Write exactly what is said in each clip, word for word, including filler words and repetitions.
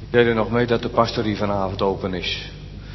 Ik deel er nog mee dat de pastorie vanavond open is.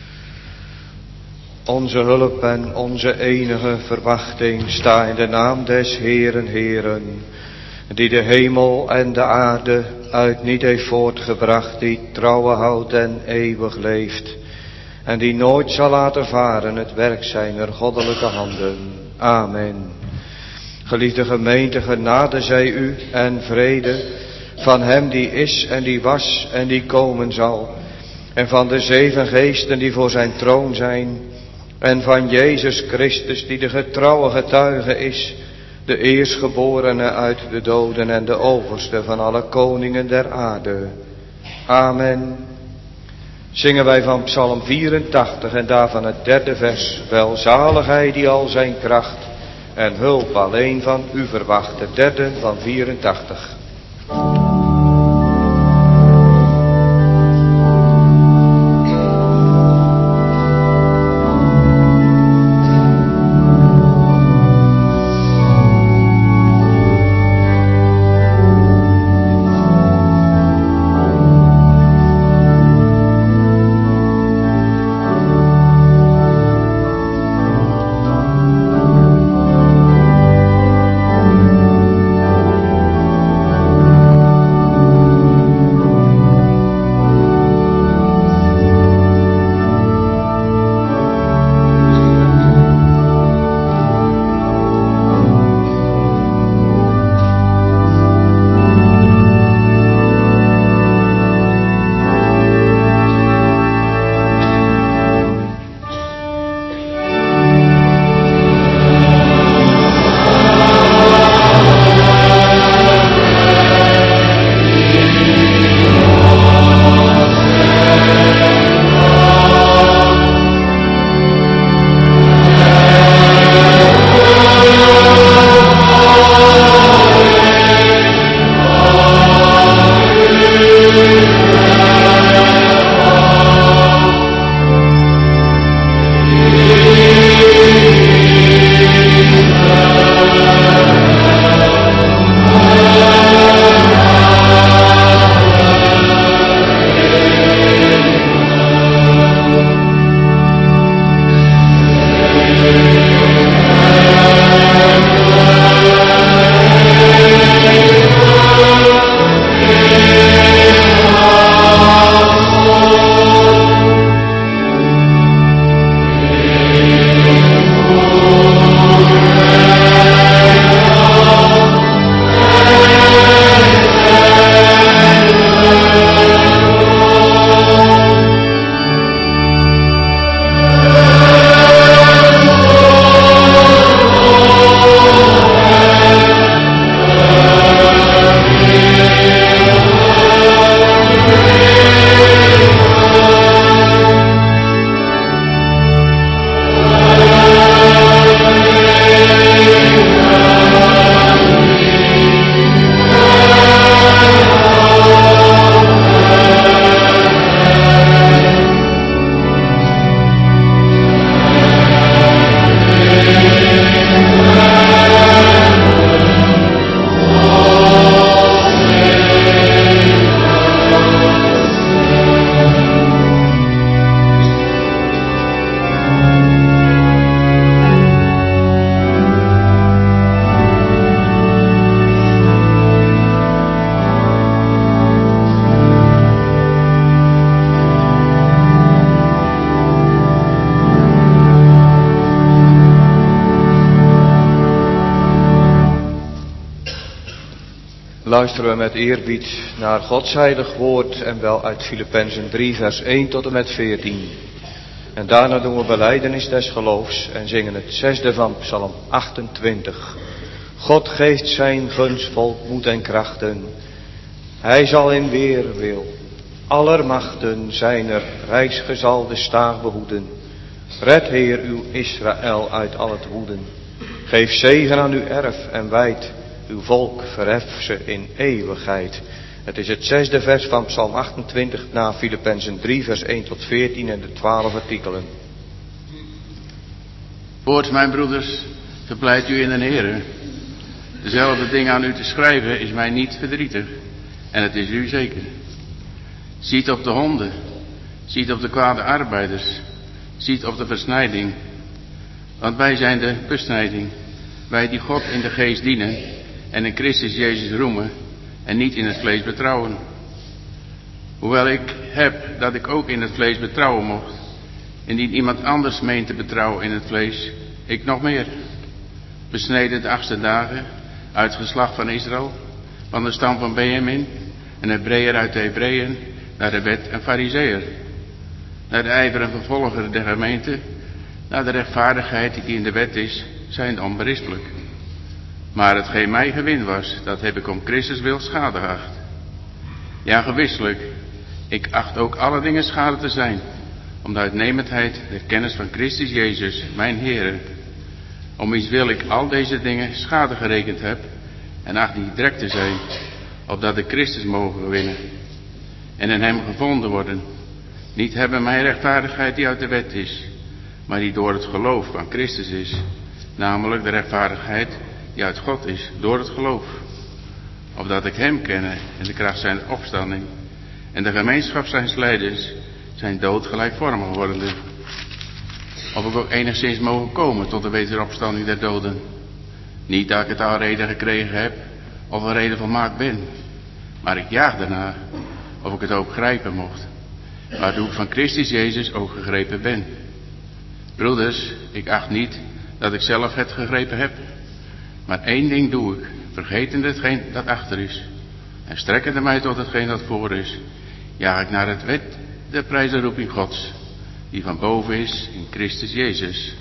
Onze hulp en onze enige verwachting sta in de naam des Heeren, Heeren, die de hemel en de aarde uit niet heeft voortgebracht, die trouwe houdt en eeuwig leeft, en die nooit zal laten varen het werk zijner goddelijke handen. Amen. Geliefde gemeente, genade zij u en vrede van hem die is en die was en die komen zal, en van de zeven geesten die voor zijn troon zijn, en van Jezus Christus die de getrouwe getuige is, de eerstgeborene uit de doden en de overste van alle koningen der aarde. Amen. Zingen wij van Psalm vierentachtig en daarvan het derde vers. Welzalig hij die al zijn kracht en hulp alleen van u verwacht. Het derde van vierentachtig. Luisteren we met eerbied naar Gods heilig woord en wel uit Filippenzen drie vers één tot en met veertien. En daarna doen we belijdenis des geloofs en zingen het zesde van Psalm achtentwintig. God geeft zijn gunstvolk moed en krachten. Hij zal in weerwil aller machten zijner reisgezalde staag behoeden. Red Heer uw Israël uit al het woeden. Geef zegen aan uw erf en wijd. Uw volk verhef ze in eeuwigheid. Het is het zesde vers van Psalm achtentwintig na Filippenzen drie vers één tot veertien en de twaalf artikelen. Voorts, mijn broeders, verpleit u in de Heere. Dezelfde dingen aan u te schrijven is mij niet verdrietig. En het is u zeker. Ziet op de honden. Ziet op de kwade arbeiders. Ziet op de versnijding. Want wij zijn de besnijding. Wij die God in de geest dienen en in Christus Jezus roemen en niet in het vlees betrouwen. Hoewel ik heb dat ik ook in het vlees betrouwen mocht, indien iemand anders meent te betrouwen in het vlees, ik nog meer. Besneden de achtste dagen, uit het geslacht van Israël, van de stam van Benjamin, een Hebreeër uit de Hebreeën, naar de wet en Farizeeër, naar de ijver en vervolger der gemeente, naar de rechtvaardigheid die in de wet is, zijn onberispelijk. Maar hetgeen mij gewin was, dat heb ik om Christus wil schade geacht. Ja, gewisselijk, ik acht ook alle dingen schade te zijn, om de uitnemendheid der kennis van Christus Jezus, mijn Heere, om wiens wil ik al deze dingen schade gerekend heb, en acht die drek te zijn, opdat ik Christus mogen winnen, en in hem gevonden worden, niet hebben mijn rechtvaardigheid die uit de wet is, maar die door het geloof van Christus is, namelijk de rechtvaardigheid die uit God is, door het geloof, opdat ik hem kenne en de kracht zijn opstanding, en de gemeenschap zijn lijdens, zijn dood gelijkvormig wordende, of ik ook enigszins mogen komen tot de wederopstanding der doden. Niet dat ik het al reden gekregen heb, of een reden volmaakt ben, maar ik jaag daarna, of ik het ook grijpen mocht, waardoor ik van Christus Jezus ook gegrepen ben. Broeders, ik acht niet dat ik zelf het gegrepen heb, maar één ding doe ik, vergetende hetgeen dat achter is, en strekkende mij tot hetgeen dat voor is, jaag ik naar het wet de prijzenroeping Gods, die van boven is in Christus Jezus.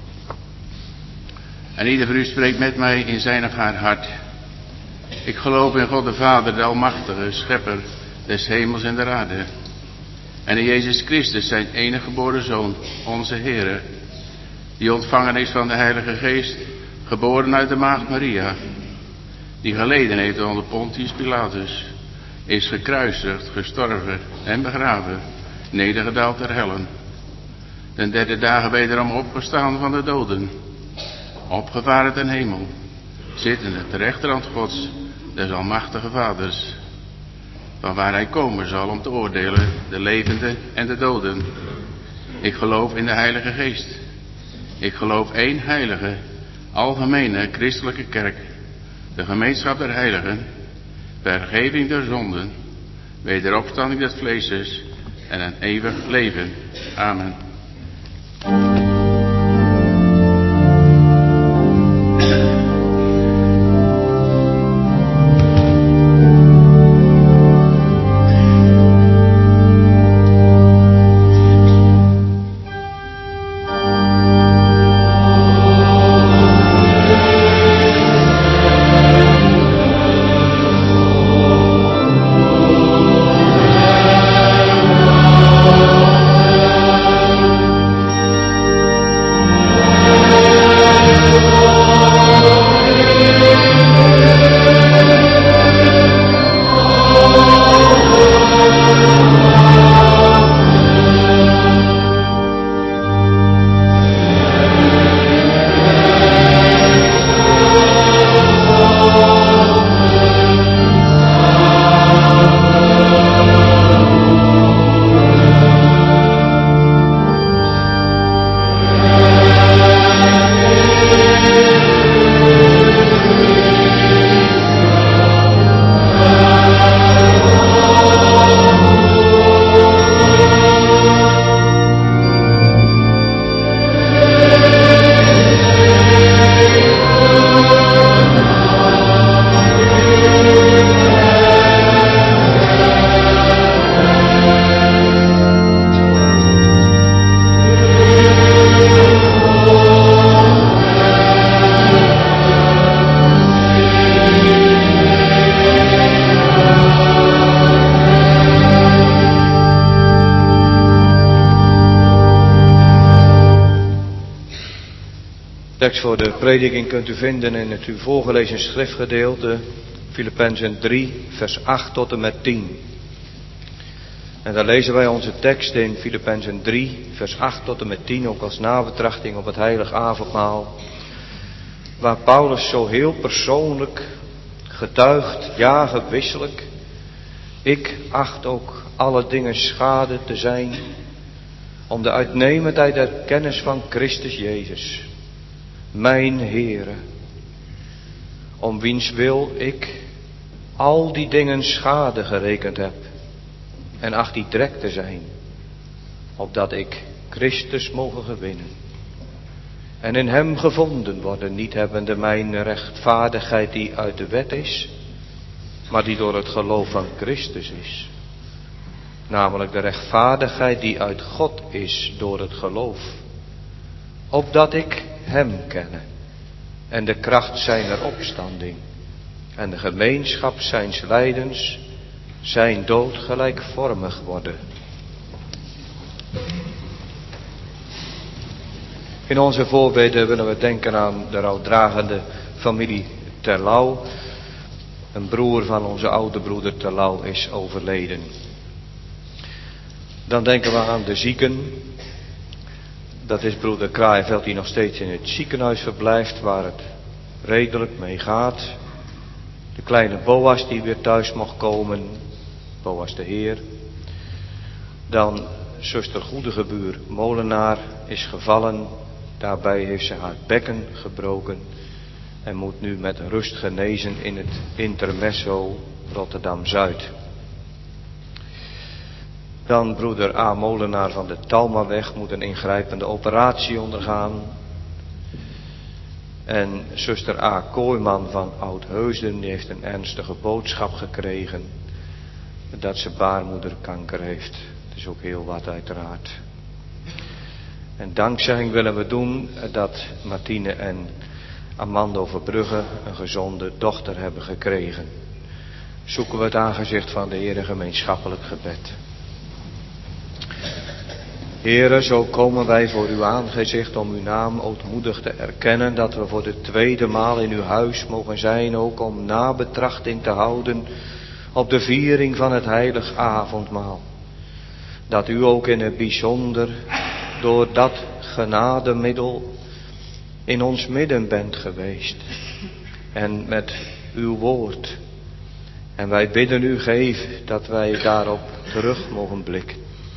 En ieder van u spreekt met mij in zijn of haar hart. Ik geloof in God de Vader, de Almachtige, Schepper des hemels en der aarde, en in Jezus Christus, zijn enige geboren Zoon, onze Heere, die ontvangen is van de Heilige Geest, geboren uit de maagd Maria, die geleden heeft onder Pontius Pilatus, is gekruisigd, gestorven en begraven, nedergedaald ter hellen, den derde dagen wederom opgestaan van de doden, opgevaren ten hemel, zittende ter rechterhand Gods, des almachtige Vaders, van waar hij komen zal om te oordelen de levenden en de doden. Ik geloof in de Heilige Geest. Ik geloof één heilige, algemene christelijke kerk, de gemeenschap der heiligen, vergeving der zonden, wederopstanding des vleeses en een eeuwig leven. Amen. Tekst voor de prediking kunt u vinden in het u voorgelezen schriftgedeelte, Filippenzen drie, vers acht tot en met tien. En daar lezen wij onze tekst in Filippenzen drie, vers acht tot en met tien, ook als nabetrachting op het heilig avondmaal, waar Paulus zo heel persoonlijk getuigt, ja gewisselijk, Ik acht ook alle dingen schade te zijn om de uitnemendheid der kennis van Christus Jezus, mijn Heere, om wiens wil ik al die dingen schade gerekend heb en acht die drek te zijn, opdat ik Christus mogen gewinnen en in hem gevonden worden, niet hebbende mijn rechtvaardigheid die uit de wet is, maar die door het geloof van Christus is. Namelijk de rechtvaardigheid die uit God is door het geloof. Opdat ik hem kenne en de kracht zijner opstanding en de gemeenschap zijns lijdens, zijn dood gelijkvormig worden. In onze voorbeden willen we denken aan de rouwdragende familie Terlouw. Een broer van onze oude broeder Terlouw is overleden. Dan denken we aan de zieken. Dat is broeder Kraaienveld die nog steeds in het ziekenhuis verblijft, waar het redelijk mee gaat. De kleine Boas die weer thuis mocht komen, Boas de Heer. Dan zuster Goedegebuur Molenaar is gevallen. Daarbij heeft ze haar bekken gebroken en moet nu met rust genezen in het intermezzo Rotterdam-Zuid. Dan broeder A. Molenaar van de Talmaweg moet een ingrijpende operatie ondergaan. En zuster A. Kooijman van Oudheusden die heeft een ernstige boodschap gekregen dat ze baarmoederkanker heeft. Het is ook heel wat uiteraard. En dankzegging willen we doen dat Martine en Amando Verbrugge een gezonde dochter hebben gekregen. Zoeken we het aangezicht van de Heere gemeenschappelijk gebed. Heere, zo komen wij voor uw aangezicht om uw naam ootmoedig te erkennen, dat we voor de tweede maal in uw huis mogen zijn, ook om nabetrachting te houden op de viering van het heilig avondmaal. Dat u ook in het bijzonder door dat genademiddel in ons midden bent geweest. En met uw woord. En wij bidden u, geef dat wij daarop terug mogen blikken.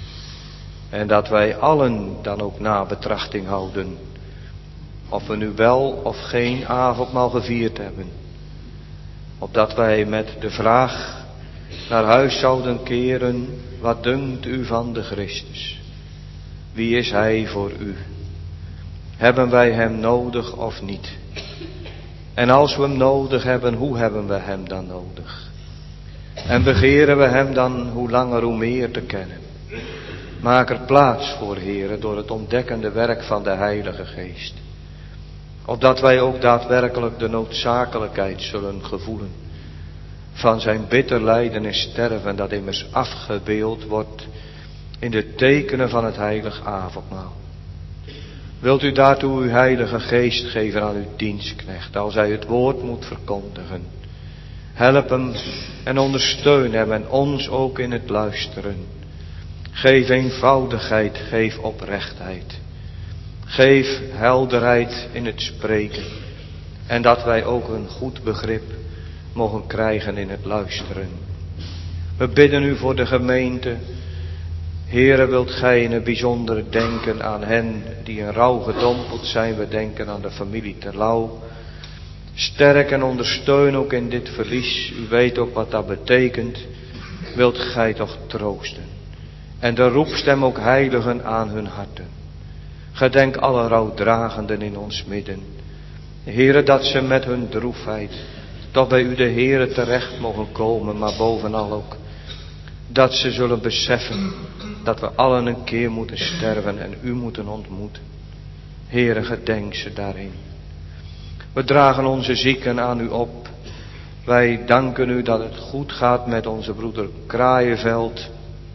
En dat wij allen dan ook nabetrachting houden. Of we nu wel of geen avondmaal gevierd hebben. Opdat wij met de vraag naar huis zouden keren. Wat dunkt u van de Christus? Wie is hij voor u? Hebben wij hem nodig of niet? En als we hem nodig hebben, hoe hebben we hem dan nodig? En begeren we hem dan hoe langer hoe meer te kennen? Maak er plaats voor, Heere, door het ontdekkende werk van de Heilige Geest. Opdat wij ook daadwerkelijk de noodzakelijkheid zullen gevoelen van zijn bitter lijden en sterven, dat immers afgebeeld wordt in de tekenen van het heilig avondmaal. Wilt u daartoe uw Heilige Geest geven aan uw dienstknecht, als hij het woord moet verkondigen. Help hem en ondersteun hem en ons ook in het luisteren. Geef eenvoudigheid, geef oprechtheid. Geef helderheid in het spreken. En dat wij ook een goed begrip mogen krijgen in het luisteren. We bidden u voor de gemeente. Heere, wilt gij in het bijzonder denken aan hen die in rouw gedompeld zijn. We denken aan de familie Terlouw. Sterk en ondersteun ook in dit verlies. U weet ook wat dat betekent. Wilt gij toch troosten. En de roepstem ook heiligen aan hun harten. Gedenk alle rouwdragenden in ons midden. Heere, dat ze met hun droefheid toch bij u de Heere terecht mogen komen. Maar bovenal ook dat ze zullen beseffen dat we allen een keer moeten sterven en u moeten ontmoeten. Heere, gedenk ze daarin. We dragen onze zieken aan u op. Wij danken u dat het goed gaat met onze broeder Kraaienveld.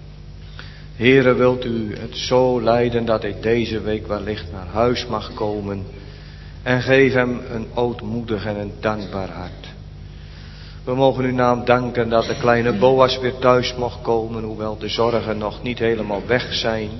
Heere, wilt u het zo leiden dat hij deze week wellicht naar huis mag komen. En geef hem een ootmoedig en een dankbaar hart. We mogen uw naam danken dat de kleine Boas weer thuis mocht komen, hoewel de zorgen nog niet helemaal weg zijn.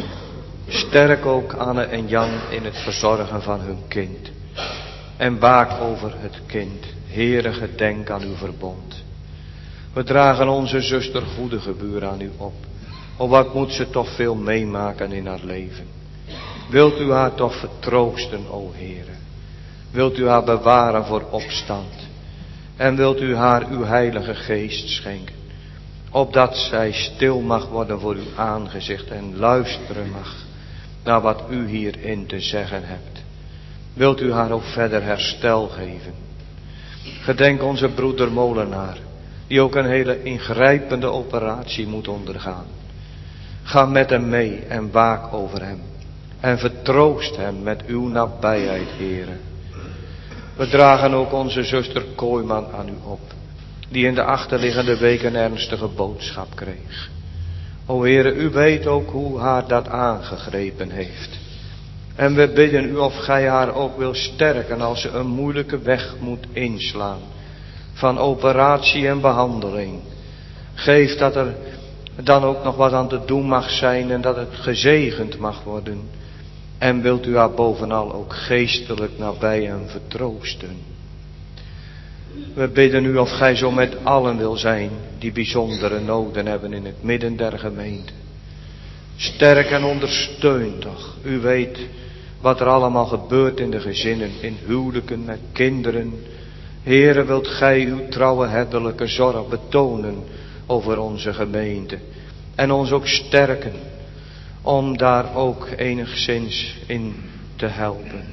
Sterk ook Anne en Jan in het verzorgen van hun kind. En waak over het kind. Heere, gedenk aan uw verbond. We dragen onze zuster Goedegebuur aan u op. O, wat moet ze toch veel meemaken in haar leven. Wilt u haar toch vertroosten, o Heere. Wilt u haar bewaren voor opstand. En wilt u haar uw heilige geest schenken. Opdat zij stil mag worden voor uw aangezicht en luisteren mag naar wat u hierin te zeggen hebt. Wilt u haar ook verder herstel geven. Gedenk onze broeder Molenaar, die ook een hele ingrijpende operatie moet ondergaan. Ga met hem mee en waak over hem. En vertroost hem met uw nabijheid, Heere. We dragen ook onze zuster Kooiman aan u op, die in de achterliggende week een ernstige boodschap kreeg. O Heere, u weet ook hoe haar dat aangegrepen heeft. En we bidden u of gij haar ook wil sterken als ze een moeilijke weg moet inslaan. Van operatie en behandeling. Geef dat er dan ook nog wat aan te doen mag zijn en dat het gezegend mag worden. En wilt u haar bovenal ook geestelijk nabij en vertroosten. We bidden u of gij zo met allen wil zijn die bijzondere noden hebben in het midden der gemeente. Sterk en ondersteun toch. U weet wat er allemaal gebeurt in de gezinnen, in huwelijken met kinderen. Heere, wilt gij uw trouwe herderlijke zorg betonen over onze gemeente. En ons ook sterken om daar ook enigszins in te helpen.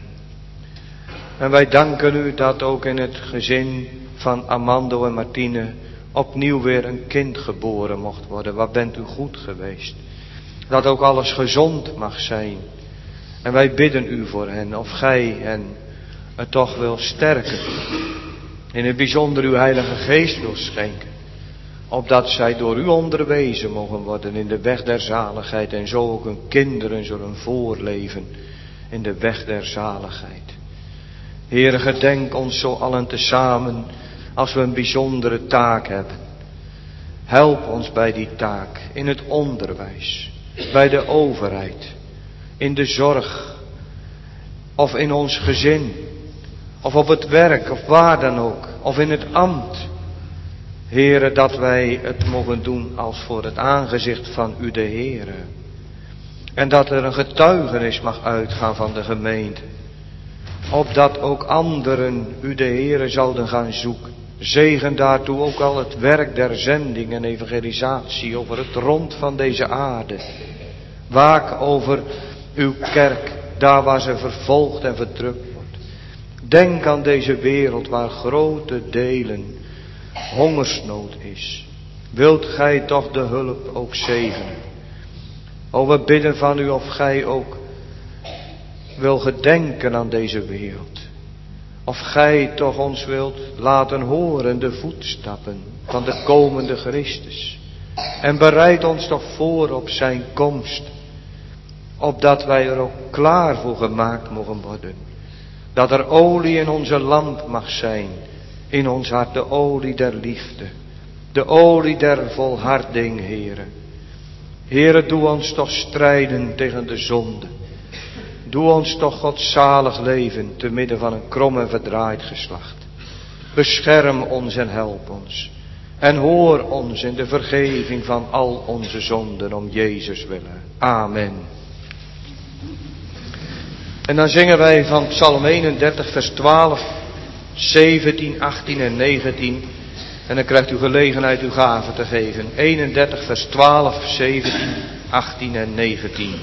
En wij danken u dat ook in het gezin van Armando en Martine opnieuw weer een kind geboren mocht worden. Wat bent u goed geweest. Dat ook alles gezond mag zijn. En wij bidden u voor hen, of gij hen het toch wil sterken. In het bijzonder uw heilige geest wil schenken. Opdat zij door u onderwezen mogen worden in de weg der zaligheid. En zo ook hun kinderen zullen voorleven in de weg der zaligheid. Heere, gedenk ons zo allen tezamen als we een bijzondere taak hebben. Help ons bij die taak in het onderwijs, bij de overheid, in de zorg of in ons gezin of op het werk of waar dan ook of in het ambt. Heere, dat wij het mogen doen als voor het aangezicht van u de Heere. En dat er een getuigenis mag uitgaan van de gemeente. Opdat ook anderen u de Heere zouden gaan zoeken. Zegen daartoe ook al het werk der zending en evangelisatie over het rond van deze aarde. Waak over uw kerk, daar waar ze vervolgd en verdrukt wordt. Denk aan deze wereld waar grote delen hongersnood is. Wilt gij toch de hulp ook zegenen? O, we bidden van u of gij ook wil gedenken aan deze wereld. Of gij toch ons wilt laten horen de voetstappen van de komende Christus. En bereid ons toch voor op zijn komst. Opdat wij er ook klaar voor gemaakt mogen worden. Dat er olie in onze lamp mag zijn. In ons hart de olie der liefde. De olie der volharding, Heere. Heere, doe ons toch strijden tegen de zonde. Doe ons toch godzalig leven te midden van een krom en verdraaid geslacht. Bescherm ons en help ons. En hoor ons in de vergeving van al onze zonden om Jezus willen. Amen. En dan zingen wij van Psalm eenendertig vers twaalf, zeventien, achttien en negentien. En dan krijgt u gelegenheid uw gave te geven. eenendertig vers twaalf, zeventien, achttien en negentien.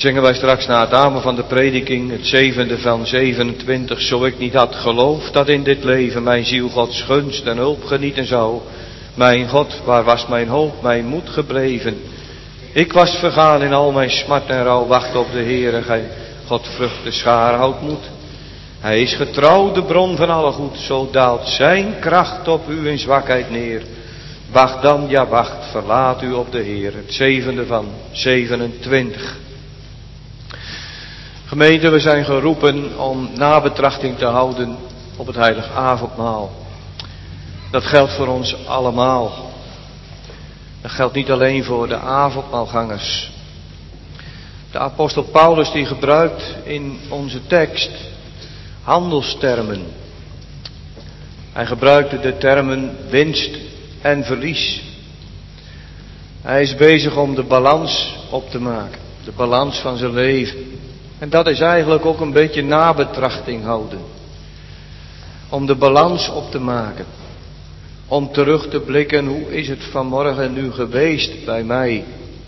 zingen wij straks na het amen van de prediking, het zevende van zevenentwintig. Zo ik niet had geloofd dat in dit leven mijn ziel Gods gunst en hulp genieten zou. Mijn God, waar was mijn hoop, mijn moed gebleven? Ik was vergaan in al mijn smart en rouw. Wacht op de Heere, gij God vrucht de schaar houdt moed. Hij is getrouw, de bron van alle goed. Zo daalt zijn kracht op u in zwakheid neer. Wacht dan, ja wacht, verlaat u op de Heer. Het zevende van zevenentwintig. Gemeente, we zijn geroepen om nabetrachting te houden op het heilig avondmaal. Dat geldt voor ons allemaal. Dat geldt niet alleen voor de avondmaalgangers. De apostel Paulus die gebruikt in onze tekst handelstermen. Hij gebruikte de termen winst en verlies. Hij is bezig om de balans op te maken. De balans van zijn leven. En dat is eigenlijk ook een beetje nabetrachting houden. Om de balans op te maken. Om terug te blikken, hoe is het vanmorgen nu geweest bij mij?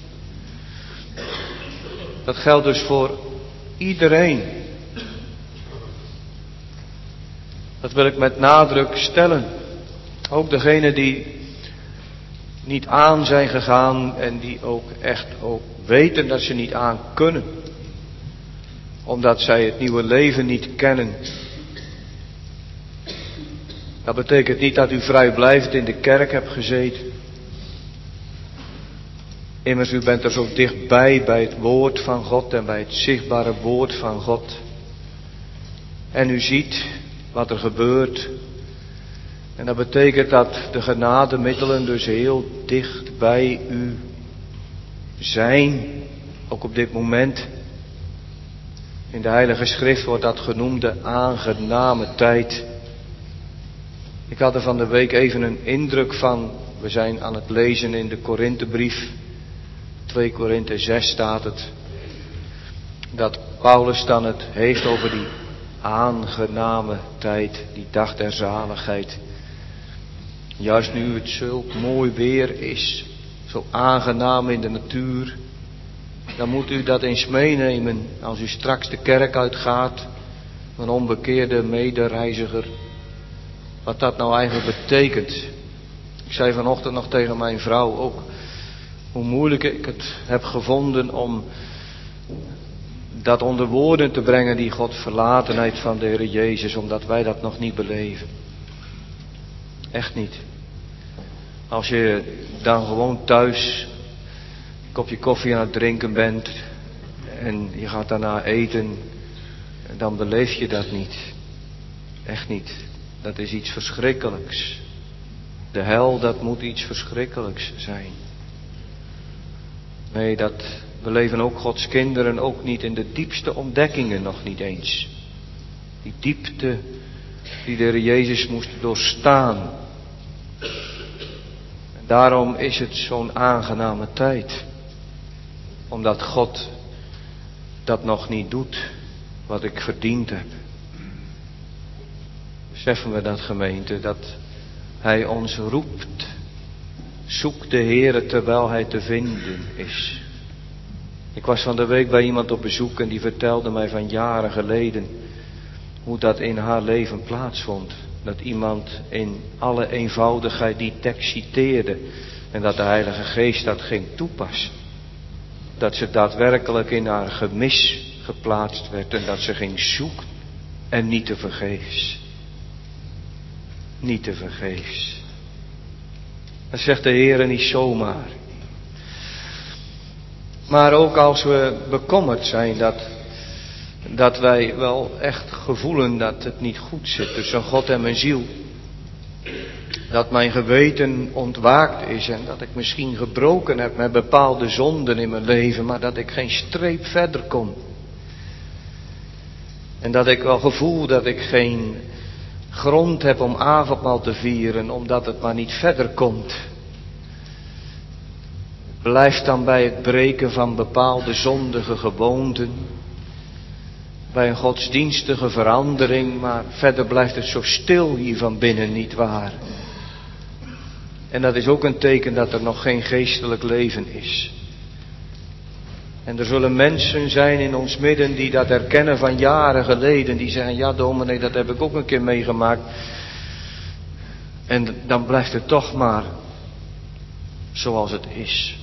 Dat geldt dus voor iedereen. Dat wil ik met nadruk stellen. Ook degenen die niet aan zijn gegaan en die ook echt ook weten dat ze niet aan kunnen. Omdat zij het nieuwe leven niet kennen. Dat betekent niet dat u vrijblijvend in de kerk hebt gezeten. Immers, u bent er zo dichtbij bij het woord van God en bij het zichtbare woord van God. En u ziet wat er gebeurt. En dat betekent dat de genademiddelen dus heel dicht bij u zijn. Ook op dit moment. In de Heilige Schrift wordt dat genoemd de aangename tijd. Ik had er van de week even een indruk van. We zijn aan het lezen in de Korinthebrief. twee Korinthe zes staat het. Dat Paulus dan het heeft over die aangename tijd. Die dag der zaligheid. Juist nu het zulk mooi weer is. Zo aangenaam in de natuur. Dan moet u dat eens meenemen. Als u straks de kerk uitgaat. Een onbekeerde medereiziger. Wat dat nou eigenlijk betekent. Ik zei vanochtend nog tegen mijn vrouw ook. Hoe moeilijk ik het heb gevonden om dat onder woorden te brengen. Die Godverlatenheid van de Heer Jezus. Omdat wij dat nog niet beleven. Echt niet. Als je dan gewoon thuis een kopje koffie aan het drinken bent. En je gaat daarna eten. Dan beleef je dat niet. Echt niet. Dat is iets verschrikkelijks. De hel, dat moet iets verschrikkelijks zijn. Nee, dat beleven ook Gods kinderen ook niet in de diepste ontdekkingen nog niet eens. Die diepte die de Heer Jezus moest doorstaan. En daarom is het zo'n aangename tijd. Omdat God dat nog niet doet wat ik verdiend heb. Beseffen we dat, gemeente, dat Hij ons roept. Zoek de Heere terwijl Hij te vinden is. Ik was van de week bij iemand op bezoek en die vertelde mij van jaren geleden hoe dat in haar leven plaatsvond. Dat iemand in alle eenvoudigheid die tekst citeerde en dat de Heilige Geest dat ging toepassen. Dat ze daadwerkelijk in haar gemis geplaatst werd en dat ze ging zoeken en niet te vergeefs. Niet te vergeefs. Dat zegt de Heere niet zomaar. Maar ook als we bekommerd zijn dat, dat wij wel echt gevoelen dat het niet goed zit tussen God en mijn ziel. Dat mijn geweten ontwaakt is en dat ik misschien gebroken heb met bepaalde zonden in mijn leven, maar dat ik geen streep verder kom. En dat ik wel gevoel dat ik geen grond heb om avondmaal te vieren, omdat het maar niet verder komt. Blijf dan bij het breken van bepaalde zondige gewoonten. Bij een godsdienstige verandering, maar verder blijft het zo stil hier van binnen, niet waar? En dat is ook een teken dat er nog geen geestelijk leven is. En er zullen mensen zijn in ons midden die dat herkennen van jaren geleden. Die zeggen, ja dominee, dat heb ik ook een keer meegemaakt. En dan blijft het toch maar zoals het is.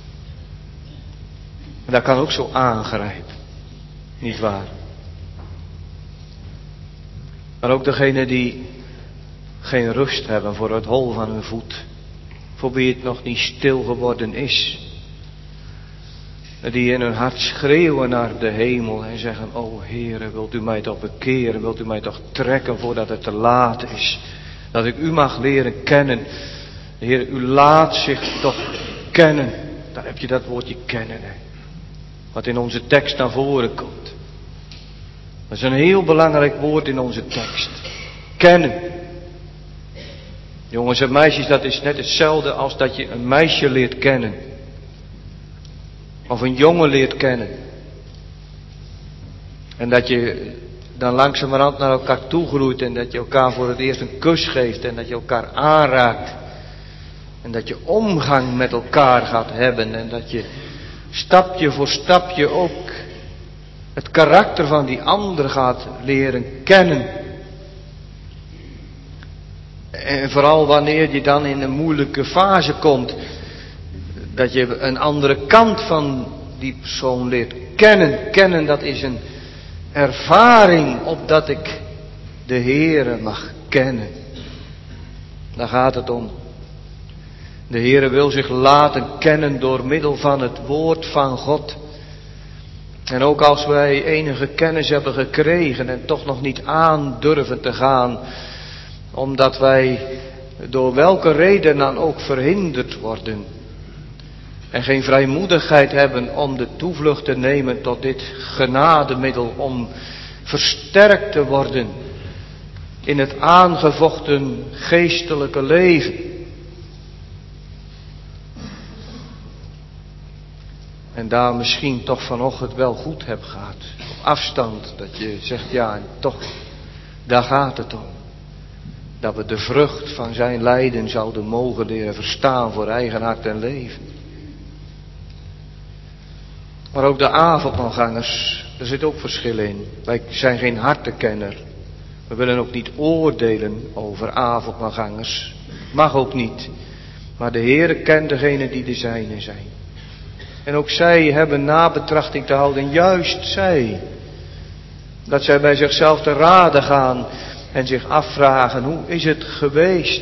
En dat kan ook zo aangrijpen. Niet waar? Maar ook degenen die geen rust hebben voor het hol van hun voet. Voor wie het nog niet stil geworden is. Die in hun hart schreeuwen naar de hemel en zeggen, o Heere, wilt u mij toch bekeren, wilt u mij toch trekken voordat het te laat is. Dat ik u mag leren kennen. Heer, u laat zich toch kennen. Daar heb je dat woordje kennen. Hè. Wat in onze tekst naar voren komt. Dat is een heel belangrijk woord in onze tekst. Kennen. Jongens en meisjes, dat is net hetzelfde als dat je een meisje leert kennen. Of een jongen leert kennen. En dat je dan langzamerhand naar elkaar toe groeit. En dat je elkaar voor het eerst een kus geeft. En dat je elkaar aanraakt. En dat je omgang met elkaar gaat hebben. En dat je stapje voor stapje ook het karakter van die ander gaat leren kennen. En vooral wanneer je dan in een moeilijke fase komt. Dat je een andere kant van die persoon leert kennen. Kennen, dat is een ervaring opdat ik de Heere mag kennen. Daar gaat het om. De Heere wil zich laten kennen door middel van het woord van God. En ook als wij enige kennis hebben gekregen en toch nog niet aan durven te gaan, omdat wij door welke reden dan ook verhinderd worden. En geen vrijmoedigheid hebben om de toevlucht te nemen tot dit genademiddel. Om versterkt te worden in het aangevochten geestelijke leven. En daar misschien toch vanochtend wel goed hebt gehad. Op afstand dat je zegt, ja en toch, daar gaat het om. Dat we de vrucht van zijn lijden zouden mogen leren verstaan voor eigen hart en leven. Maar ook de avondmaalgangers, er zit ook verschil in. Wij zijn geen hartenkenner. We willen ook niet oordelen over avondmaalgangers. Mag ook niet. Maar de Heere kent degenen die de zijne zijn. En ook zij hebben nabetrachting te houden, juist zij. Dat zij bij zichzelf te raden gaan en zich afvragen, hoe is het geweest?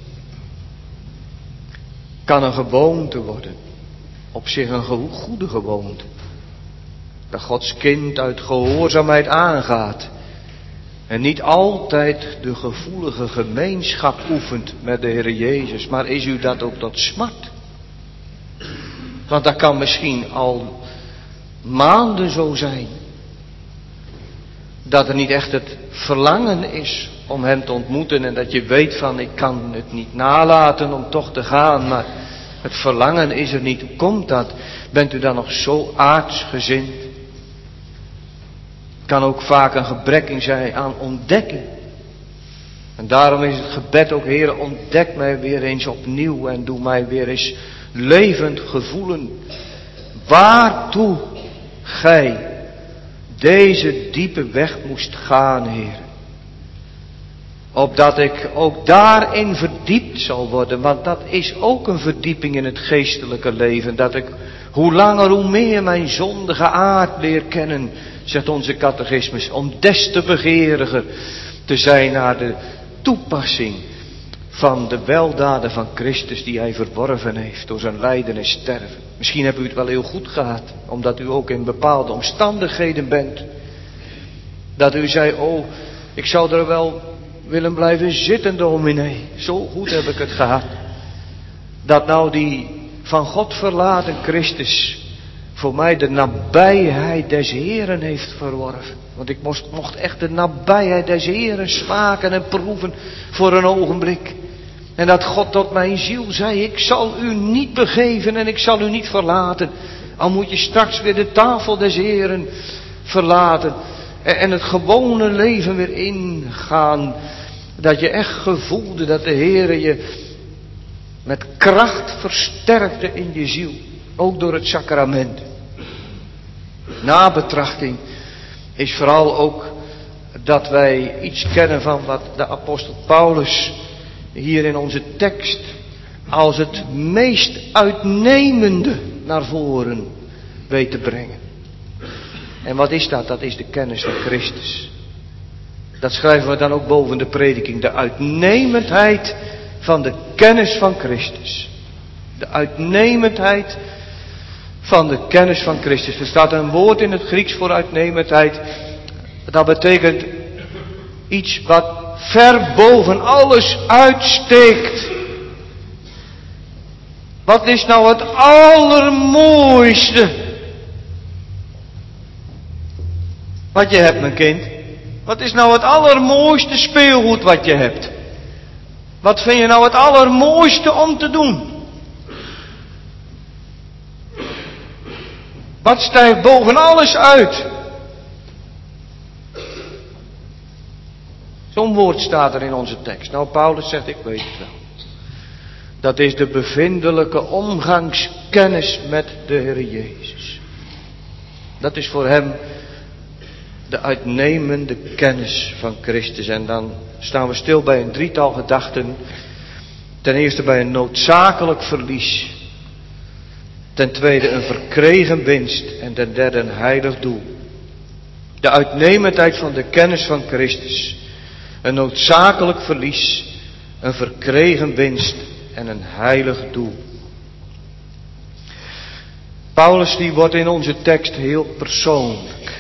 Kan een gewoonte worden. Op zich een goede gewoonte. Dat Gods kind uit gehoorzaamheid aangaat. En niet altijd de gevoelige gemeenschap oefent met de Heer Jezus. Maar is u dat ook tot smart? Want dat kan misschien al maanden zo zijn. Dat er niet echt het verlangen is om hem te ontmoeten. En dat je weet van, ik kan het niet nalaten om toch te gaan. Maar het verlangen is er niet. Hoe komt dat? Bent u dan nog zo aardsgezind? Kan ook vaak een gebrek zijn aan ontdekking. En daarom is het gebed ook, Heere, ontdek mij weer eens opnieuw. En doe mij weer eens levend gevoelen. Waartoe gij deze diepe weg moest gaan, Heere. Opdat ik ook daarin verdiept zal worden. Want dat is ook een verdieping in het geestelijke leven. Dat ik hoe langer hoe meer mijn zondige aard leer kennen, zegt onze catechismus. Om des te begeeriger te zijn naar de toepassing van de weldaden van Christus die hij verworven heeft door zijn lijden en sterven. Misschien hebt u het wel heel goed gehad, omdat u ook in bepaalde omstandigheden bent. Dat u zei, oh, ik zou er wel willen blijven zitten, dominee. Zo goed heb ik het gehad. Dat nou die van God verlaten Christus voor mij de nabijheid des Heeren heeft verworven. Want ik mocht, mocht echt de nabijheid des Heeren smaken en proeven voor een ogenblik. En dat God tot mijn ziel zei, ik zal u niet begeven en ik zal u niet verlaten. Al moet je straks weer de tafel des Heeren verlaten. En, en het gewone leven weer ingaan. Dat je echt gevoelde dat de Heere je met kracht versterkte in je ziel. Ook door het sacrament. nabetrachting is vooral ook dat wij iets kennen van wat de apostel Paulus hier in onze tekst als het meest uitnemende naar voren weet te brengen. En wat is dat? Dat is de kennis van Christus. Dat schrijven we dan ook boven de prediking. De uitnemendheid van de kennis van Christus. De uitnemendheid van de kennis van Christus. Er staat een woord in het Grieks voor uitnemendheid. Dat betekent iets wat ver boven alles uitsteekt. Wat is nou het allermooiste wat je hebt, mijn kind? Wat is nou het allermooiste speelgoed wat je hebt? Wat vind je nou het allermooiste om te doen? Wat stijgt boven alles uit? Zo'n woord staat er in onze tekst. Nou, Paulus zegt, ik weet het wel. Dat is de bevindelijke omgangskennis met de Heer Jezus. Dat is voor hem de uitnemende kennis van Christus. En dan staan we stil bij een drietal gedachten. Ten eerste bij een noodzakelijk verlies. Ten tweede een verkregen winst. En ten derde een heilig doel. De uitnemendheid van de kennis van Christus. Een noodzakelijk verlies. Een verkregen winst. En een heilig doel. Paulus die wordt in onze tekst heel persoonlijk.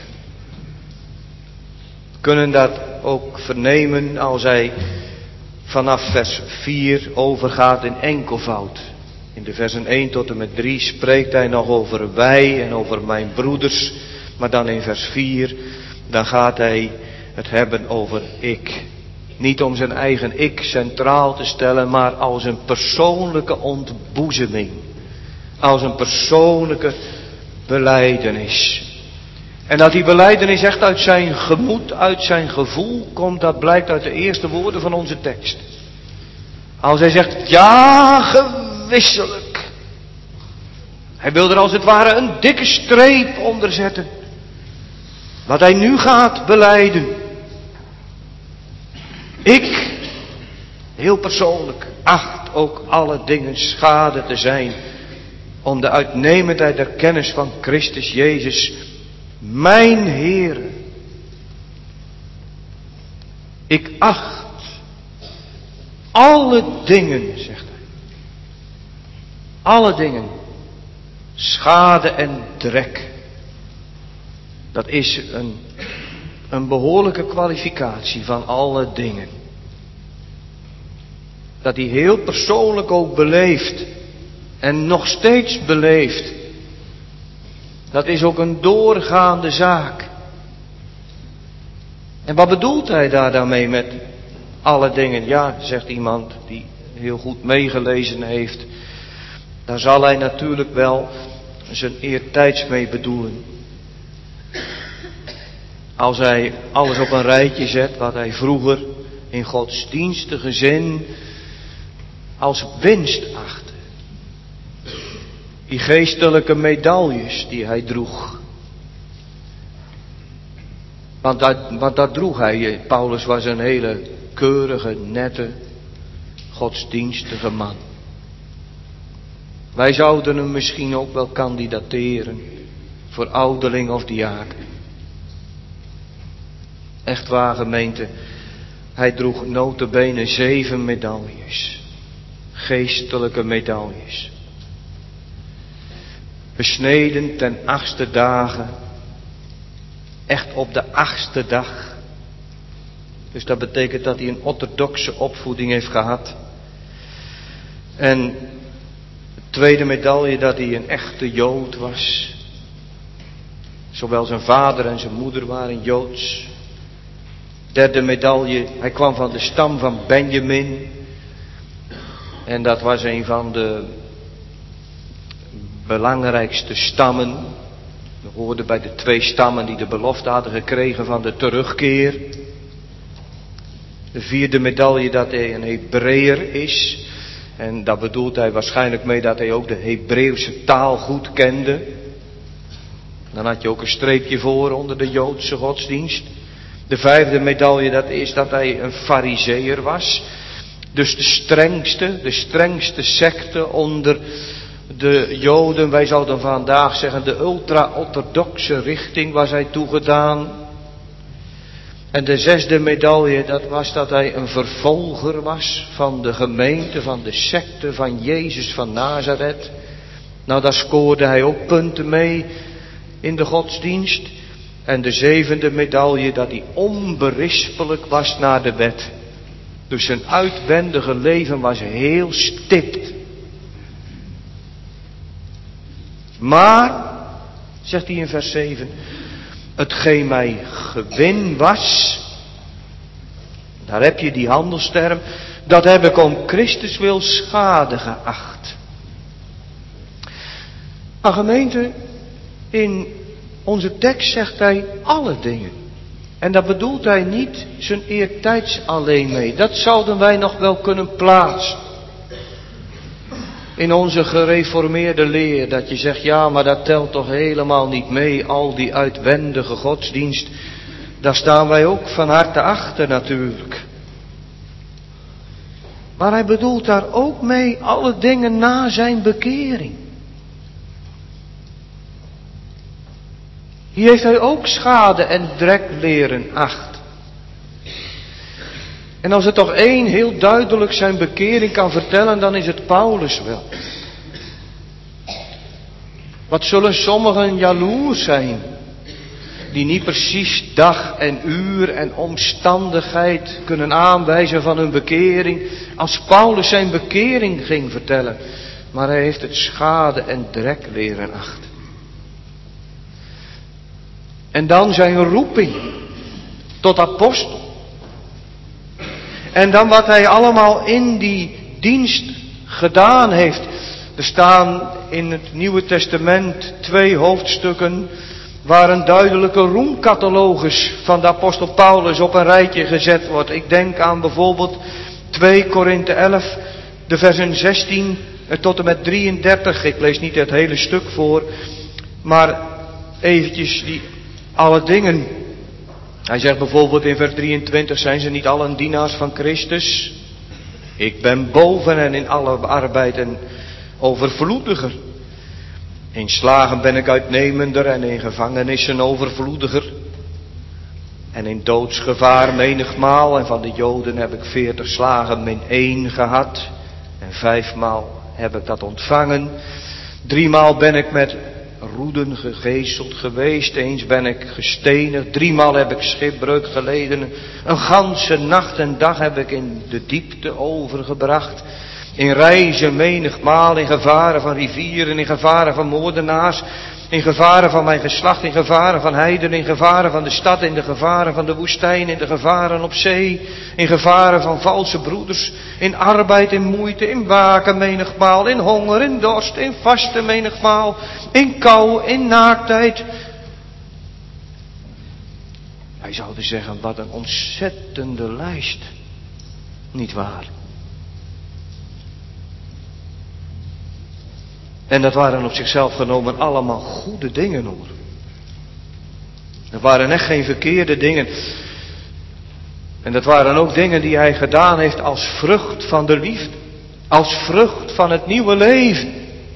We kunnen dat ook vernemen als hij vanaf vers vier overgaat in enkelvoud. In de versen één tot en met drie spreekt hij nog over wij en over mijn broeders. Maar dan in vers vier, dan gaat hij het hebben over ik. Niet om zijn eigen ik centraal te stellen, maar als een persoonlijke ontboezeming. Als een persoonlijke belijdenis. En dat die belijdenis echt uit zijn gemoed, uit zijn gevoel komt, dat blijkt uit de eerste woorden van onze tekst. Als hij zegt, ja, gewisselijk. Hij wil er als het ware een dikke streep onder zetten. Wat hij nu gaat belijden. Ik, heel persoonlijk, acht ook alle dingen schade te zijn om de uitnemendheid der kennis van Christus Jezus, mijn Heere. Ik acht alle dingen, zegt hij, alle dingen, schade en drek. Dat is een, een behoorlijke kwalificatie van alle dingen. Dat hij heel persoonlijk ook beleeft en nog steeds beleeft. Dat is ook een doorgaande zaak. En wat bedoelt hij daar daarmee met alle dingen? Ja, zegt iemand die heel goed meegelezen heeft. Daar zal hij natuurlijk wel zijn eertijds mee bedoelen. Als hij alles op een rijtje zet wat hij vroeger in godsdienstige zin als winst achtte. Die geestelijke medailles die hij droeg. Want dat, want dat droeg hij. Paulus was een hele keurige, nette, godsdienstige man. Wij zouden hem misschien ook wel kandidateren voor ouderling of diaken. Echt waar, gemeente, hij droeg nota bene zeven medailles. Geestelijke medailles. Besneden ten achtste dagen. Echt op de achtste dag. Dus dat betekent dat hij een orthodoxe opvoeding heeft gehad. En de tweede medaille, dat hij een echte Jood was. Zowel zijn vader en zijn moeder waren Joods. Derde medaille, hij kwam van de stam van Benjamin. En dat was een van de belangrijkste stammen. We hoorden bij de twee stammen die de belofte hadden gekregen van de terugkeer. De vierde medaille, dat hij een Hebreeër is. En daar bedoelt hij waarschijnlijk mee dat hij ook de Hebreeuwse taal goed kende. Dan had je ook een streepje voor onder de Joodse godsdienst. De vijfde medaille, dat is dat hij een farizeeër was. Dus de strengste, de strengste secte onder de Joden. Wij zouden vandaag zeggen de ultra-orthodoxe richting was hij toegedaan. En de zesde medaille, dat was dat hij een vervolger was van de gemeente, van de secte van Jezus van Nazareth. Nou, daar scoorde hij ook punten mee in de godsdienst. En de zevende medaille, dat hij onberispelijk was naar de wet. Dus zijn uitwendige leven was heel stipt. Maar, zegt hij in vers zeven, hetgeen mij gewin was, daar heb je die handelsterm, dat heb ik om Christus wil schade geacht. Maar gemeente, in onze tekst zegt hij alle dingen. En daar bedoelt hij niet zijn eertijds alleen mee. Dat zouden wij nog wel kunnen plaatsen. In onze gereformeerde leer, dat je zegt, ja, maar dat telt toch helemaal niet mee, al die uitwendige godsdienst. Daar staan wij ook van harte achter natuurlijk. Maar hij bedoelt daar ook mee alle dingen na zijn bekering. Hier heeft hij ook schade en drek leren acht. En als er toch één heel duidelijk zijn bekering kan vertellen, dan is het Paulus wel. Wat zullen sommigen jaloers zijn, die niet precies dag en uur en omstandigheid kunnen aanwijzen van hun bekering, als Paulus zijn bekering ging vertellen. Maar hij heeft het schade en drek leren acht. En dan zijn roeping tot apostel. En dan wat hij allemaal in die dienst gedaan heeft. Er staan in het Nieuwe Testament twee hoofdstukken waar een duidelijke roemcatalogus van de apostel Paulus op een rijtje gezet wordt. Ik denk aan bijvoorbeeld twee Korinthe elf, de versen zestien tot en met drieëndertig. Ik lees niet het hele stuk voor, maar eventjes die alle dingen. Hij zegt bijvoorbeeld in vers drieëntwintig, zijn ze niet allen dienaars van Christus? Ik ben boven en in alle arbeid en overvloediger. In slagen ben ik uitnemender en in gevangenissen overvloediger. En in doodsgevaar menigmaal. En van de Joden heb ik veertig slagen min één gehad. En vijfmaal heb ik dat ontvangen. Driemaal ben ik met roeden gegezeld geweest. Eens ben ik gestenigd. Driemaal heb ik schipbreuk geleden. Een ganse nacht en dag heb ik in de diepte overgebracht. In reizen menigmaal, in gevaren van rivieren, in gevaren van moordenaars, in gevaren van mijn geslacht, in gevaren van heidenen, in gevaren van de stad, in de gevaren van de woestijn, in de gevaren op zee, in gevaren van valse broeders, in arbeid, in moeite, in waken menigmaal, in honger, in dorst, in vasten menigmaal, in kou, in naaktheid. Wij zouden zeggen, wat een ontzettende lijst, niet waar? En dat waren op zichzelf genomen allemaal goede dingen hoor. Dat waren echt geen verkeerde dingen. En dat waren ook dingen die hij gedaan heeft als vrucht van de liefde. Als vrucht van het nieuwe leven.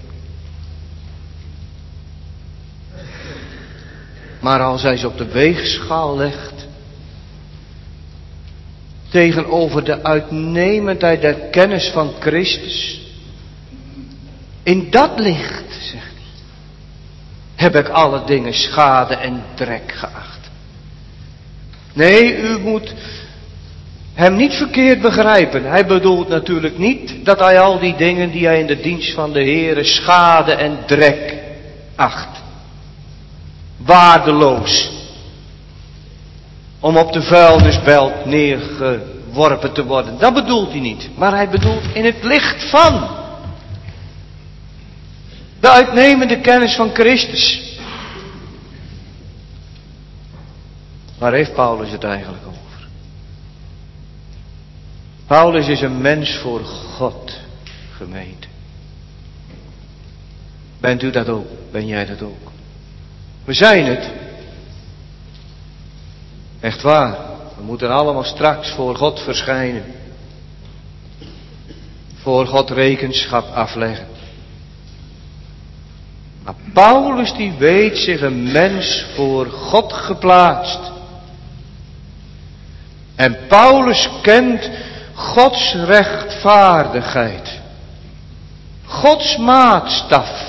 Maar als hij ze op de weegschaal legt, tegenover de uitnemendheid der kennis van Christus, in dat licht, zegt hij, heb ik alle dingen schade en drek geacht. Nee, u moet hem niet verkeerd begrijpen. Hij bedoelt natuurlijk niet dat hij al die dingen die hij in de dienst van de Heere schade en drek acht. Waardeloos. Om op de vuilnisbelt neergeworpen te worden. Dat bedoelt hij niet. Maar hij bedoelt in het licht van de uitnemende kennis van Christus. Waar heeft Paulus het eigenlijk over? Paulus is een mens voor God, gemeente. Bent u dat ook? Ben jij dat ook? We zijn het. Echt waar. We moeten allemaal straks voor God verschijnen. Voor God rekenschap afleggen. Maar Paulus die weet zich een mens voor God geplaatst. En Paulus kent Gods rechtvaardigheid. Gods maatstaf.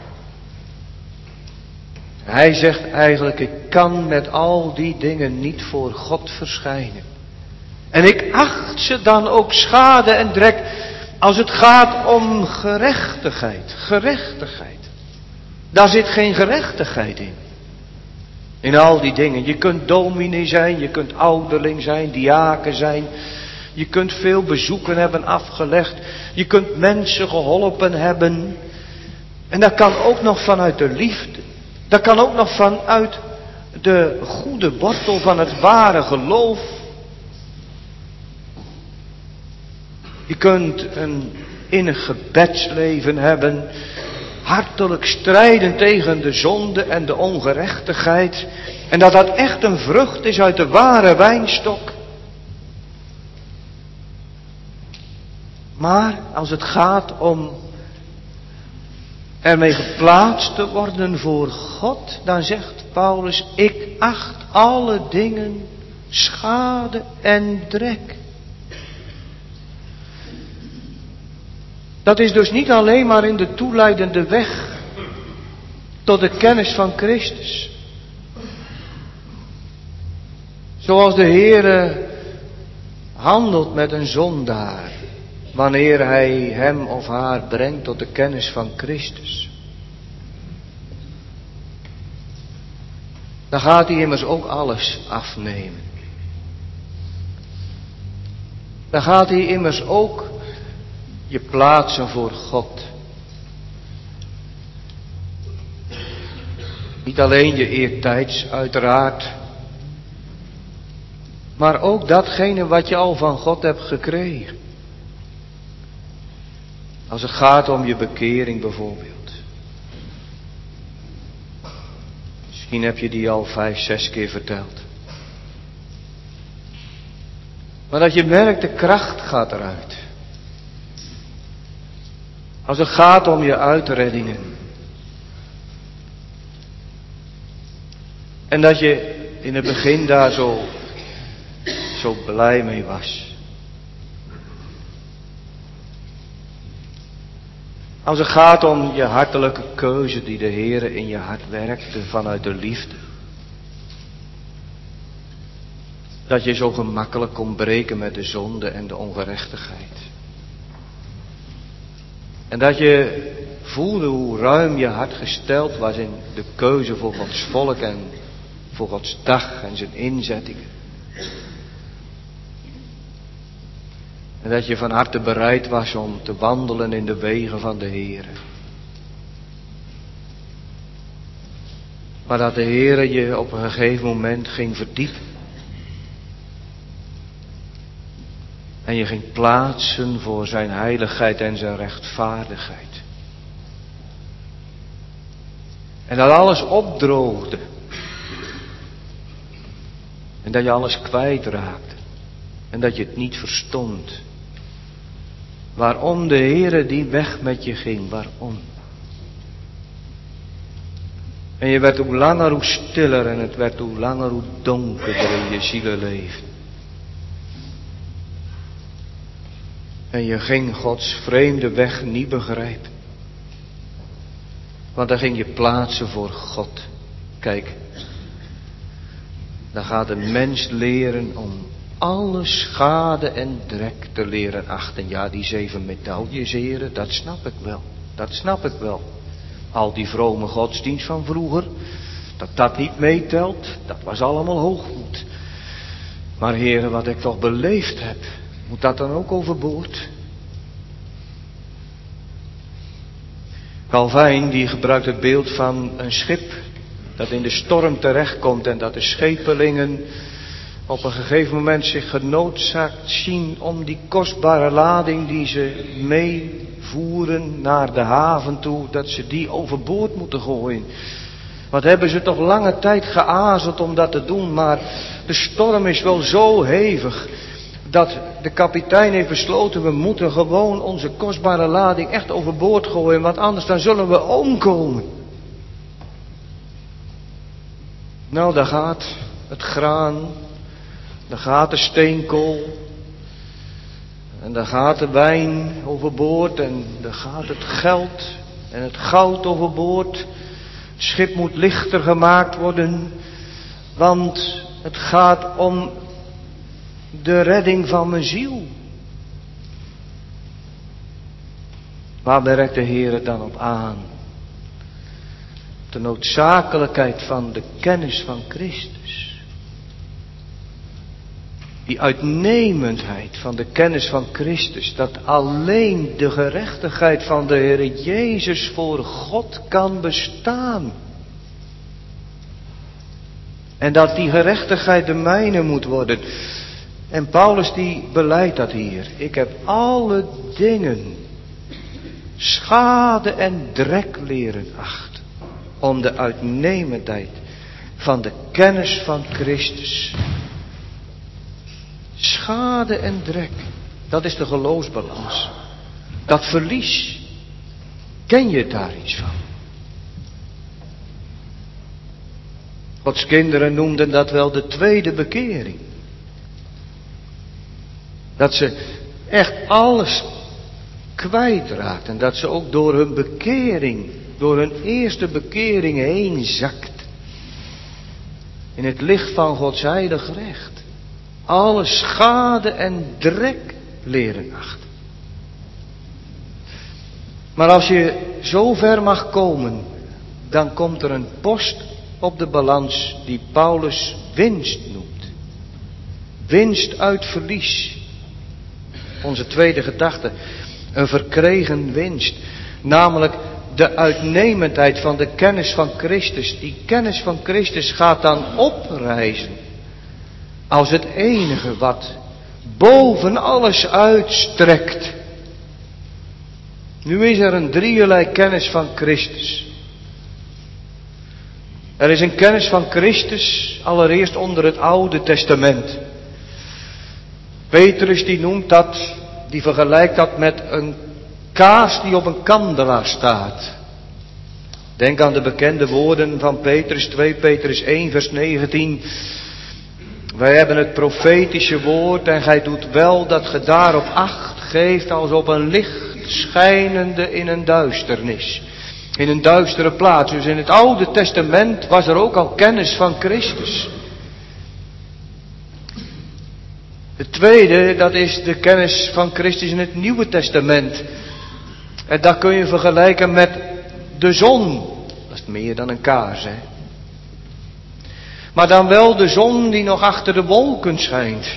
Hij zegt eigenlijk, ik kan met al die dingen niet voor God verschijnen. En ik acht ze dan ook schade en drek als het gaat om gerechtigheid. Gerechtigheid. Daar zit geen gerechtigheid in. In al die dingen. Je kunt dominee zijn, je kunt ouderling zijn, diaken zijn. Je kunt veel bezoeken hebben afgelegd. Je kunt mensen geholpen hebben. En dat kan ook nog vanuit de liefde. Dat kan ook nog vanuit de goede wortel van het ware geloof. Je kunt een innig gebedsleven hebben. Hartelijk strijden tegen de zonde en de ongerechtigheid. En dat dat echt een vrucht is uit de ware wijnstok. Maar als het gaat om ermee geplaatst te worden voor God, dan zegt Paulus, ik acht alle dingen schade en drek. Dat is dus niet alleen maar in de toeleidende weg tot de kennis van Christus. Zoals de Heere handelt met een zondaar, wanneer hij hem of haar brengt tot de kennis van Christus. Dan gaat hij immers ook alles afnemen. Dan gaat hij immers ook je plaatsen voor God. Niet alleen je eertijds uiteraard, maar ook datgene wat je al van God hebt gekregen. Als het gaat om je bekering bijvoorbeeld. Misschien heb je die al vijf, zes keer verteld. Maar dat je merkt, de kracht gaat eruit. Als het gaat om je uitreddingen. En dat je in het begin daar zo, zo blij mee was. Als het gaat om je hartelijke keuze die de Heere in je hart werkte vanuit de liefde. Dat je zo gemakkelijk kon breken met de zonde en de ongerechtigheid. En dat je voelde hoe ruim je hart gesteld was in de keuze voor Gods volk en voor Gods dag en zijn inzettingen. En dat je van harte bereid was om te wandelen in de wegen van de Heere. Maar dat de Heere je op een gegeven moment ging verdiepen. En je ging plaatsen voor zijn heiligheid en zijn rechtvaardigheid. En dat alles opdroogde. En dat je alles kwijtraakte. En dat je het niet verstond. Waarom de Heere die weg met je ging, waarom? En je werd hoe langer hoe stiller en het werd hoe langer hoe donkerder in je zielenleven. En je ging Gods vreemde weg niet begrijpen. Want dan ging je plaatsen voor God. Kijk, dan gaat een mens leren om alle schade en drek te leren achten. Ja, die zeven medailles, heren, dat snap ik wel. Dat snap ik wel. Al die vrome godsdienst van vroeger, dat dat niet meetelt, dat was allemaal hoogmoed. Maar heren, wat ik toch beleefd heb, moet dat dan ook overboord? Calvijn die gebruikt het beeld van een schip dat in de storm terechtkomt en dat de schepelingen op een gegeven moment zich genoodzaakt zien om die kostbare lading die ze meevoeren naar de haven toe, dat ze die overboord moeten gooien. Wat hebben ze toch lange tijd geazeld om dat te doen, maar de storm is wel zo hevig dat de kapitein heeft besloten, we moeten gewoon onze kostbare lading echt overboord gooien, want anders dan zullen we omkomen. Nou, daar gaat het graan, daar gaat de steenkool, en daar gaat de wijn overboord, en daar gaat het geld en het goud overboord. Het schip moet lichter gemaakt worden, want het gaat om de redding van mijn ziel. Waar merkt de Heer het dan op aan? De noodzakelijkheid van de kennis van Christus. Die uitnemendheid van de kennis van Christus, dat alleen de gerechtigheid van de Heer Jezus voor God kan bestaan. En dat die gerechtigheid de mijne moet worden. En Paulus die beleidt dat hier. Ik heb alle dingen schade en drek leren achten, om de uitnemendheid van de kennis van Christus. Schade en drek, dat is de geloofsbalans. Dat verlies, ken je daar iets van? Gods kinderen noemden dat wel de tweede bekering. Dat ze echt alles kwijtraakt en dat ze ook door hun bekering, door hun eerste bekering heen zakt. In het licht van Gods heilig recht. Alle schade en drek leren achten. Maar als je zo ver mag komen, dan komt er een post op de balans die Paulus winst noemt. Winst uit verlies. Onze tweede gedachte, een verkregen winst. Namelijk de uitnemendheid van de kennis van Christus. Die kennis van Christus gaat dan oprijzen als het enige wat boven alles uitstrekt. Nu is er een drieërlei kennis van Christus. Er is een kennis van Christus, allereerst onder het Oude Testament. Petrus die noemt dat, die vergelijkt dat met een kaas die op een kandelaar staat. Denk aan de bekende woorden van Petrus, twee Petrus één vers negentien. Wij hebben het profetische woord en gij doet wel dat ge daarop acht geeft als op een licht schijnende in een duisternis. In een duistere plaats. Dus in het Oude Testament was er ook al kennis van Christus. Het tweede, dat is de kennis van Christus in het Nieuwe Testament. En dat kun je vergelijken met de zon. Dat is meer dan een kaars, hè. Maar dan wel de zon die nog achter de wolken schijnt.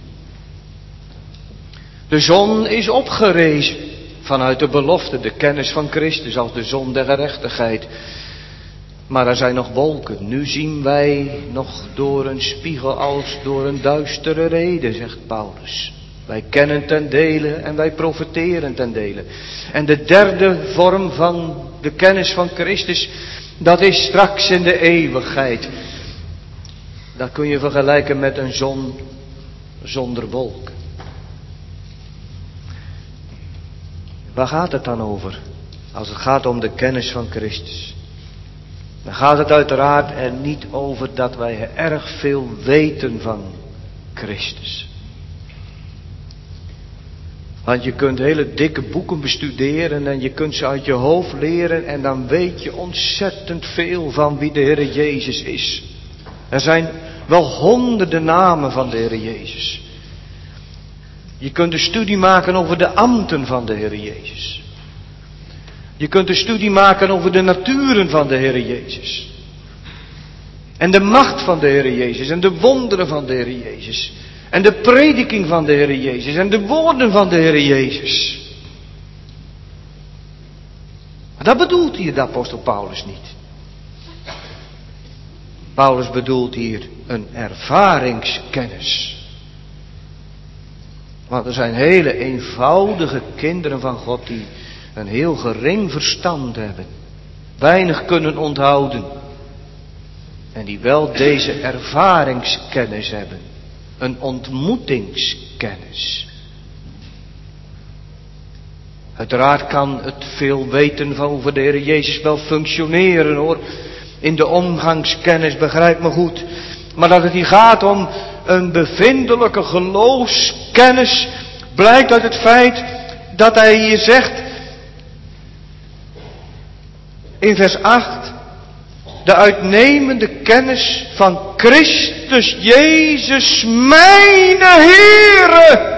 De zon is opgerezen vanuit de belofte, de kennis van Christus als de zon der gerechtigheid. Maar er zijn nog wolken. Nu zien wij nog door een spiegel als door een duistere reden, zegt Paulus. Wij kennen ten dele en wij profiteren ten dele. En de derde vorm van de kennis van Christus, dat is straks in de eeuwigheid. Dat kun je vergelijken met een zon zonder wolken. Waar gaat het dan over? Als het gaat om de kennis van Christus. Dan gaat het uiteraard er niet over dat wij erg veel weten van Christus. Want je kunt hele dikke boeken bestuderen en je kunt ze uit je hoofd leren en dan weet je ontzettend veel van wie de Heer Jezus is. Er zijn wel honderden namen van de Heer Jezus. Je kunt een studie maken over de ambten van de Heer Jezus. Je kunt een studie maken over de naturen van de Heer Jezus. En de macht van de Heer Jezus. En de wonderen van de Heer Jezus. En de prediking van de Heer Jezus. En de woorden van de Heer Jezus. Maar dat bedoelt hier de apostel Paulus niet. Paulus bedoelt hier een ervaringskennis. Want er zijn hele eenvoudige kinderen van God die een heel gering verstand hebben. Weinig kunnen onthouden. En die wel deze ervaringskennis hebben. Een ontmoetingskennis. Uiteraard kan het veel weten van over de Heer Jezus wel functioneren hoor. In de omgangskennis, begrijp me goed. Maar dat het hier gaat om een bevindelijke geloofskennis, blijkt uit het feit dat hij hier zegt, in vers acht, de uitnemende kennis van Christus Jezus, mijn Heere.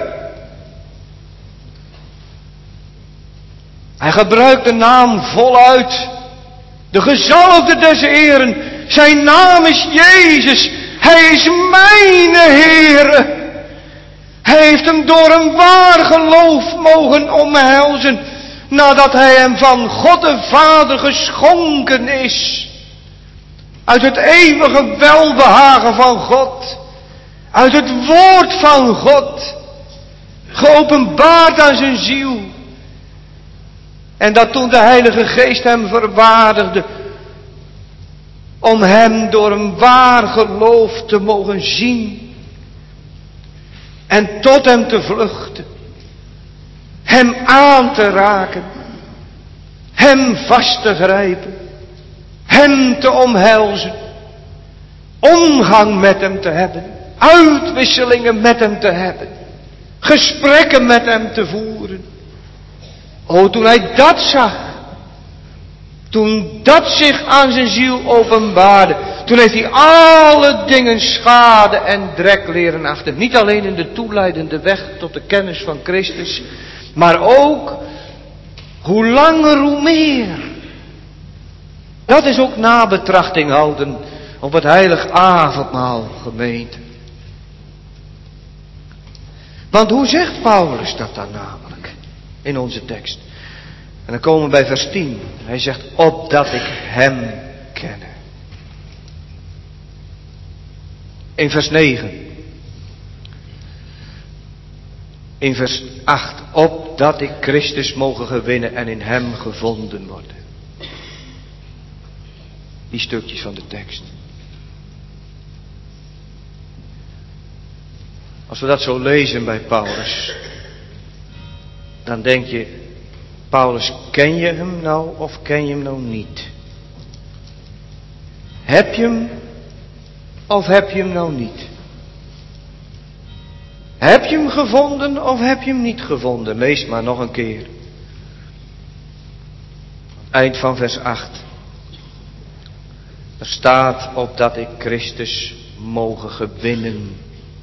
Hij gebruikt de naam voluit. De gezalfde des Heeren. Zijn naam is Jezus. Hij is mijn Heere. Hij heeft hem door een waar geloof mogen omhelzen. Nadat hij hem van God de Vader geschonken is. Uit het eeuwige welbehagen van God. Uit het woord van God. Geopenbaard aan zijn ziel. En dat toen de Heilige Geest hem verwaardigde. Om hem door een waar geloof te mogen zien. En tot hem te vluchten. Hem aan te raken. Hem vast te grijpen. Hem te omhelzen. Omgang met hem te hebben. Uitwisselingen met hem te hebben. Gesprekken met hem te voeren. O, toen hij dat zag. Toen dat zich aan zijn ziel openbaarde. Toen heeft hij alle dingen schade en drek leren achter. Niet alleen in de toeleidende weg tot de kennis van Christus. Maar ook, hoe langer hoe meer. Dat is ook nabetrachting houden op het heilig avondmaal, gemeente. Want hoe zegt Paulus dat dan namelijk in onze tekst? En dan komen we bij vers tien. Hij zegt, opdat ik hem kenne. In vers negen. In vers acht. Opdat ik Christus mogen gewinnen en in hem gevonden worden. Die stukjes van de tekst. Als we dat zo lezen bij Paulus. Dan denk je, Paulus, ken je hem nou of ken je hem nou niet? Heb je hem of heb je hem nou niet? Heb je hem gevonden of heb je hem niet gevonden? Lees maar nog een keer. Eind van vers acht. Er staat opdat ik Christus mogen gewinnen.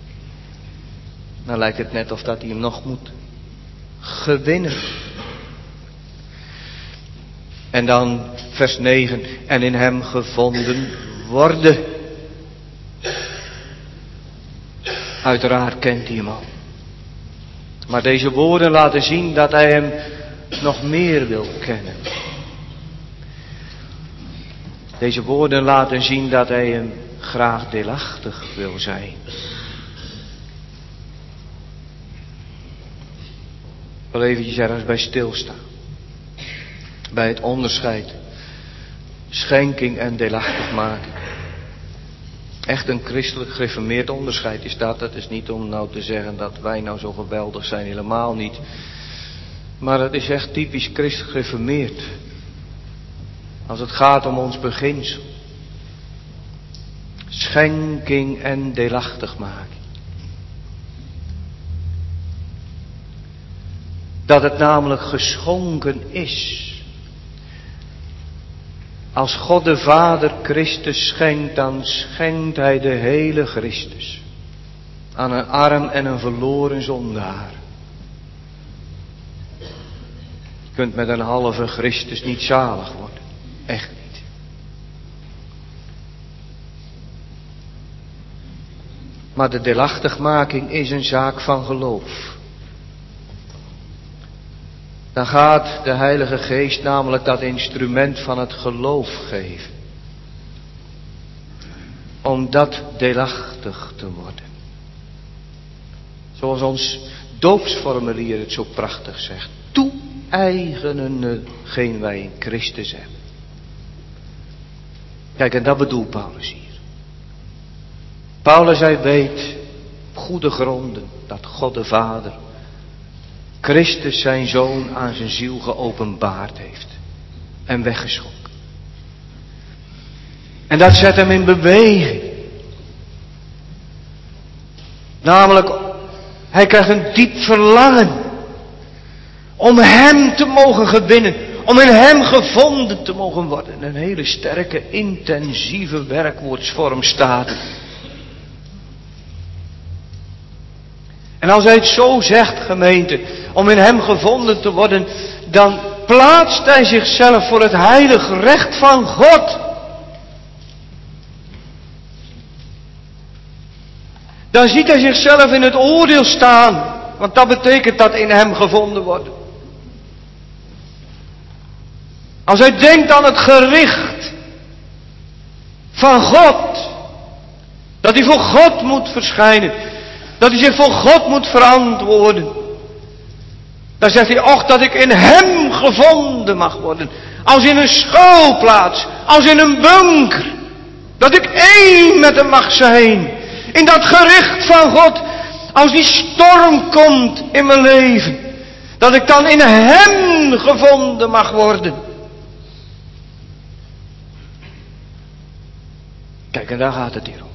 Nou lijkt het net of dat hij hem nog moet gewinnen. En dan vers negen. En in hem gevonden worden. Uiteraard kent hij hem al. Maar deze woorden laten zien dat hij hem nog meer wil kennen. Deze woorden laten zien dat hij hem graag deelachtig wil zijn. Ik wil eventjes ergens bij stilstaan. Bij het onderscheid. Schenking en deelachtig maken. Echt een christelijk gereformeerd onderscheid is dat. Dat is niet om nou te zeggen dat wij nou zo geweldig zijn. Helemaal niet. Maar het is echt typisch christelijk gereformeerd. Als het gaat om ons beginsel. Schenking en deelachtig maken. Dat het namelijk geschonken is. Als God de Vader Christus schenkt, dan schenkt hij de hele Christus. Aan een arm en een verloren zondaar. Je kunt met een halve Christus niet zalig worden. Echt niet. Maar de deelachtigmaking is een zaak van geloof. Dan gaat de Heilige Geest namelijk dat instrument van het geloof geven. Om dat deelachtig te worden. Zoals ons doopsformulier het zo prachtig zegt. Toe-eigenen hetgeen wij in Christus hebben. Kijk, en dat bedoelt Paulus hier. Paulus, hij weet op goede gronden dat God de Vader Christus zijn Zoon aan zijn ziel geopenbaard heeft en weggeschonken. En dat zet hem in beweging. Namelijk, hij krijgt een diep verlangen om hem te mogen gewinnen. Om in hem gevonden te mogen worden. Een hele sterke, intensieve werkwoordsvorm staat. En als hij het zo zegt, gemeente, om in hem gevonden te worden, dan plaatst hij zichzelf voor het heilig recht van God. Dan ziet hij zichzelf in het oordeel staan. Want dat betekent dat in hem gevonden worden. Als hij denkt aan het gericht van God. Dat hij voor God moet verschijnen. Dat hij zich voor God moet verantwoorden. Dan zegt hij, och, dat ik in hem gevonden mag worden. Als in een schuilplaats. Als in een bunker. Dat ik één met hem mag zijn. In dat gericht van God. Als die storm komt in mijn leven. Dat ik dan in hem gevonden mag worden. Kijk, en daar gaat het hier om.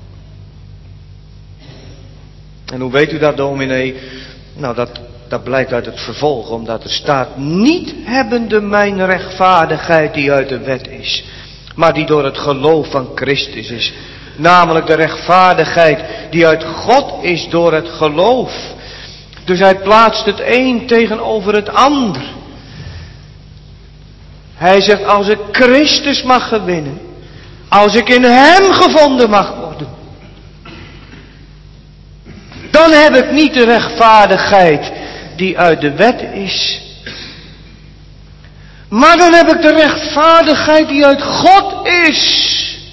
En hoe weet u dat, dominee? Nou, dat, dat blijkt uit het vervolg, omdat er staat, niet hebbende mijn rechtvaardigheid die uit de wet is, maar die door het geloof van Christus is. Namelijk de rechtvaardigheid die uit God is door het geloof. Dus hij plaatst het een tegenover het ander. Hij zegt, als ik Christus mag gewinnen, als ik in hem gevonden mag worden, dan heb ik niet de rechtvaardigheid die uit de wet is. Maar dan heb ik de rechtvaardigheid die uit God is.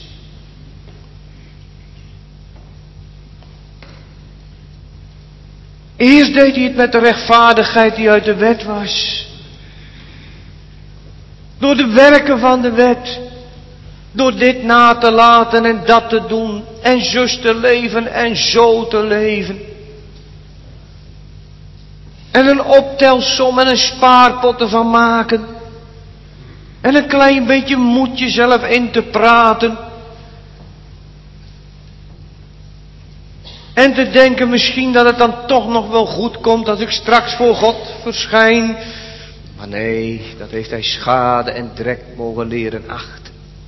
Eerst deed hij het met de rechtvaardigheid die uit de wet was. Door de werken van de wet. Door dit na te laten en dat te doen. En zus te leven en zo te leven. En een optelsom en een spaarpot ervan maken. En een klein beetje moed jezelf in te praten. En te denken misschien dat het dan toch nog wel goed komt als ik straks voor God verschijn. Maar nee, dat heeft hij schade en drek mogen leren achten.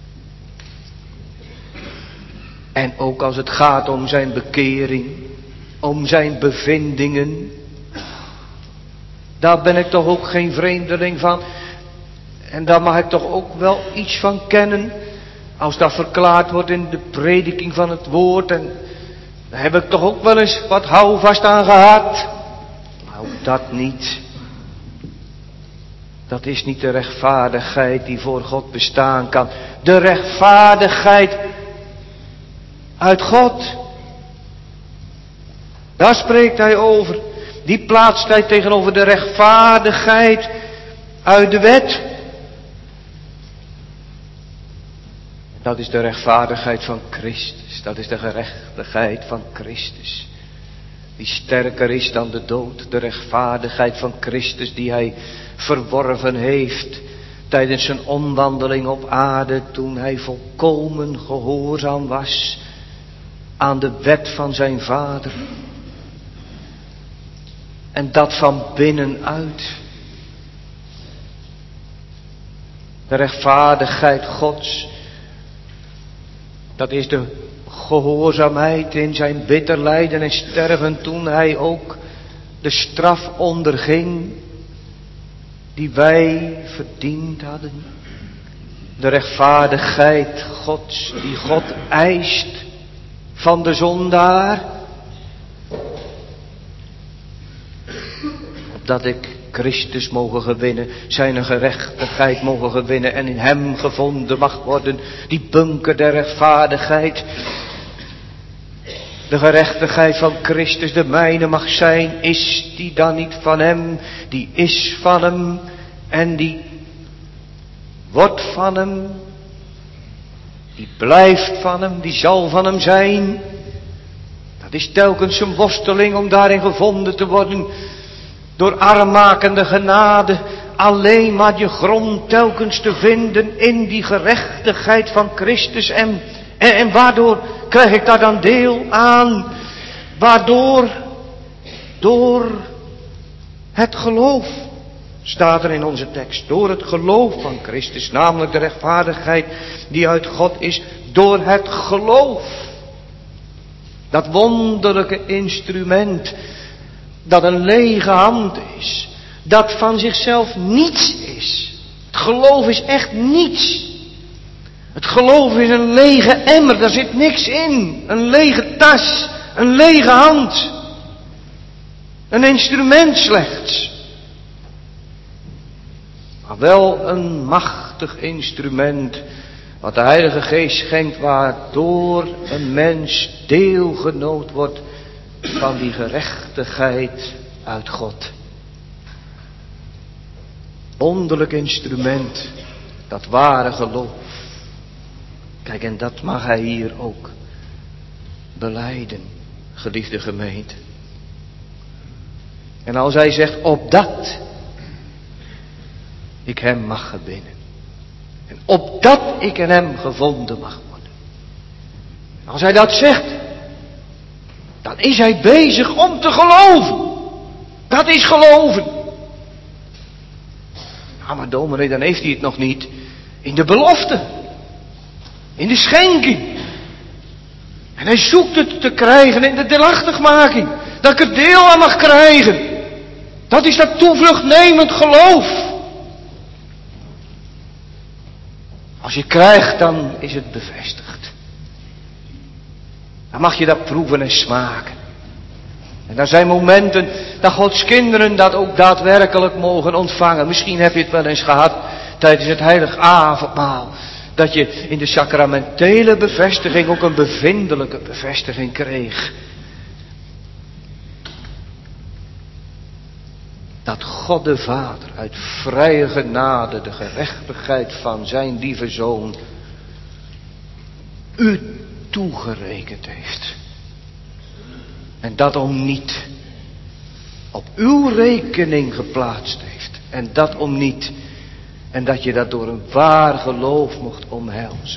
En ook als het gaat om zijn bekering, om zijn bevindingen. Daar ben ik toch ook geen vreemdeling van. En daar mag ik toch ook wel iets van kennen. Als dat verklaard wordt in de prediking van het woord. En daar heb ik toch ook wel eens wat houvast aan gehad. Maar ook dat niet. Dat is niet de rechtvaardigheid die voor God bestaan kan. De rechtvaardigheid uit God. Daar spreekt hij over. Die plaatst hij tegenover de rechtvaardigheid uit de wet. Dat is de rechtvaardigheid van Christus. Dat is de gerechtigheid van Christus. Die sterker is dan de dood. De rechtvaardigheid van Christus die hij verworven heeft tijdens zijn omwandeling op aarde, toen hij volkomen gehoorzaam was aan de wet van zijn Vader. En dat van binnenuit. De rechtvaardigheid Gods. Dat is de gehoorzaamheid in zijn bitter lijden en sterven, toen hij ook de straf onderging die wij verdiend hadden. De rechtvaardigheid Gods die God eist van de zondaar. Opdat ik Christus mogen gewinnen, zijn gerechtigheid mogen gewinnen en in hem gevonden mag worden, die bunker der rechtvaardigheid. De gerechtigheid van Christus de mijne mag zijn, is die dan niet van hem, die is van hem en die wordt van hem, die blijft van hem, die zal van hem zijn. Het is telkens een worsteling om daarin gevonden te worden. Door armmakende genade alleen maar je grond telkens te vinden in die gerechtigheid van Christus. En, en, en waardoor krijg ik daar dan deel aan? Waardoor? Door het geloof. Staat er in onze tekst. Door het geloof van Christus. Namelijk de rechtvaardigheid die uit God is. Door het geloof. Dat wonderlijke instrument. Dat een lege hand is. Dat van zichzelf niets is. Het geloof is echt niets. Het geloof is een lege emmer. Daar zit niks in. Een lege tas. Een lege hand. Een instrument slechts. Maar wel een machtig instrument. Wat de Heilige Geest schenkt, waardoor een mens deelgenoot wordt van die gerechtigheid uit God. Wonderlijk instrument, dat ware geloof. Kijk, en dat mag hij hier ook belijden, geliefde gemeente. En als hij zegt, opdat ik hem mag gewinnen. En opdat ik in hem gevonden mag worden. Als hij dat zegt, dan is hij bezig om te geloven. Dat is geloven. Ja, maar dominee, dan heeft hij het nog niet in de belofte. In de schenking. En hij zoekt het te krijgen in de deelachtigmaking. Dat ik er deel aan mag krijgen. Dat is dat toevluchtnemend geloof. Als je krijgt, dan is het bevestigd. Dan mag je dat proeven en smaken. En er zijn momenten dat Gods kinderen dat ook daadwerkelijk mogen ontvangen. Misschien heb je het wel eens gehad tijdens het heilig avondmaal. Dat je in de sacramentele bevestiging ook een bevindelijke bevestiging kreeg. Dat God de Vader uit vrije genade de gerechtigheid van zijn lieve Zoon u toegerekend heeft. En dat om niet op uw rekening geplaatst heeft. En dat om niet. En dat je dat door een waar geloof mocht omhelzen.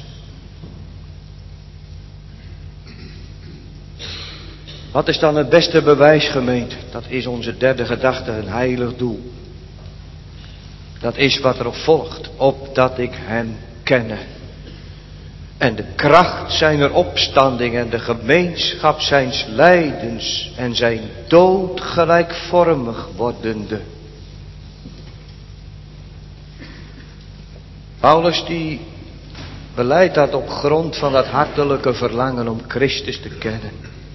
Wat is dan het beste bewijs, gemeente? Dat is onze derde gedachte, een heilig doel. Dat is wat erop volgt. Opdat ik hem kenne. En de kracht zijner opstanding en de gemeenschap zijns lijdens en zijn dood gelijkvormig wordende. Paulus die beleidt dat op grond van dat hartelijke verlangen om Christus te kennen.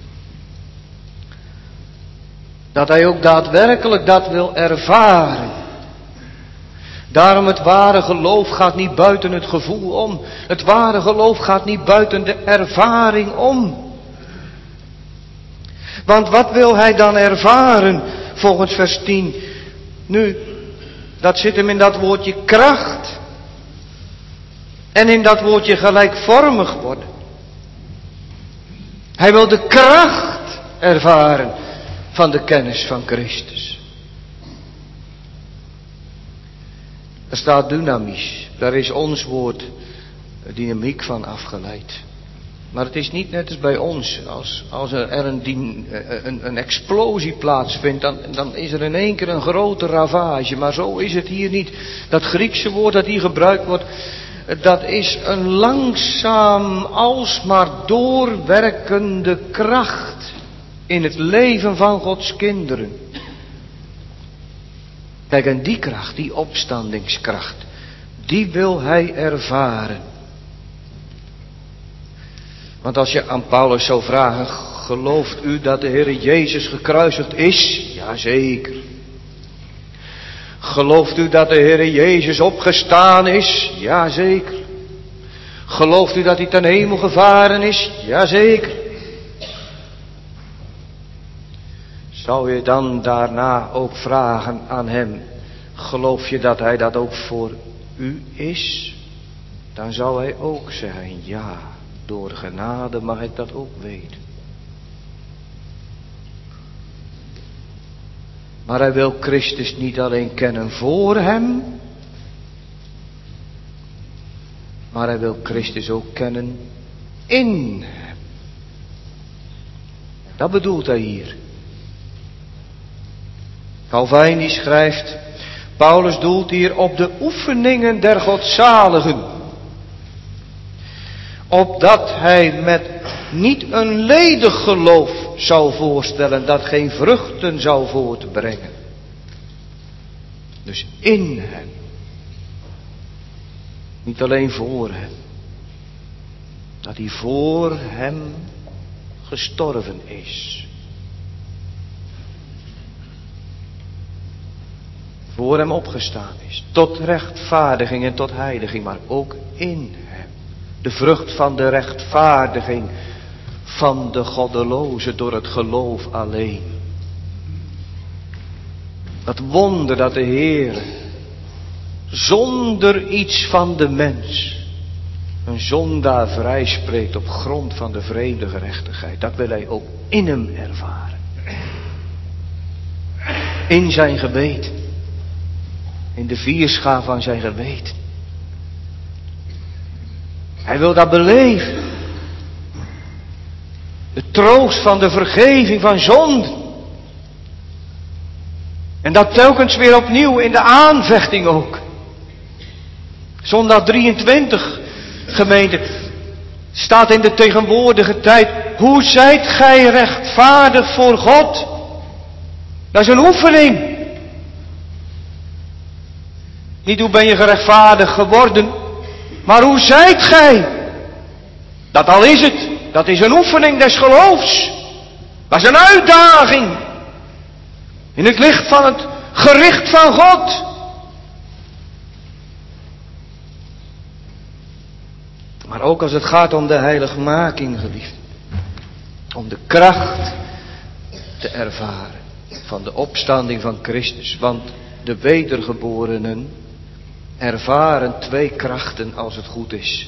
Dat hij ook daadwerkelijk dat wil ervaren. Daarom het ware geloof gaat niet buiten het gevoel om. Het ware geloof gaat niet buiten de ervaring om. Want wat wil hij dan ervaren volgens vers tien? Nu, dat zit hem in dat woordje kracht. En in dat woordje gelijkvormig worden. Hij wil de kracht ervaren van de kennis van Christus. Er staat dynamisch. Daar is ons woord dynamiek van afgeleid. Maar het is niet net als bij ons. Als, als er een, een, een explosie plaatsvindt, dan, dan is er in één keer een grote ravage. Maar zo is het hier niet. Dat Griekse woord dat hier gebruikt wordt, dat is een langzaam alsmaar doorwerkende kracht in het leven van Gods kinderen. Kijk, en die kracht, die opstandingskracht, die wil hij ervaren. Want als je aan Paulus zou vragen, gelooft u dat de Heer Jezus gekruisigd is? Jazeker. Gelooft u dat de Heer Jezus opgestaan is? Jazeker. Gelooft u dat hij ten hemel gevaren is? Jazeker. Zou je dan daarna ook vragen aan hem, geloof je dat hij dat ook voor u is? Dan zou hij ook zeggen, ja, door genade mag ik dat ook weten. Maar hij wil Christus niet alleen kennen voor hem, maar hij wil Christus ook kennen in hem. Dat bedoelt hij hier. Calvijn die schrijft, Paulus doelt hier op de oefeningen der godzaligen. Opdat hij met niet een ledig geloof zou voorstellen dat geen vruchten zou voortbrengen. Dus in hem. Niet alleen voor hem. Dat hij voor hem gestorven is. Voor hem opgestaan is. Tot rechtvaardiging en tot heiliging, maar ook in hem. De vrucht van de rechtvaardiging van de goddeloze door het geloof alleen. Dat wonder dat de Heer zonder iets van de mens een zondaar vrijspreekt op grond van de vreemde gerechtigheid. Dat wil hij ook in hem ervaren. In zijn geweten. In de vierschaar van zijn geweten. Hij wil dat beleven. De troost van de vergeving van zonde. En dat telkens weer opnieuw in de aanvechting ook. Zondag drieëntwintig, gemeente, staat in de tegenwoordige tijd. Hoe zijt gij rechtvaardig voor God? Dat is een oefening. Niet hoe ben je gerechtvaardigd geworden, maar hoe zijt gij? Dat al is het. Dat is een oefening des geloofs. Dat is een uitdaging. In het licht van het gericht van God. Maar ook als het gaat om de heiligmaking, geliefd. Om de kracht te ervaren van de opstanding van Christus. Want de wedergeborenen ervaren twee krachten als het goed is.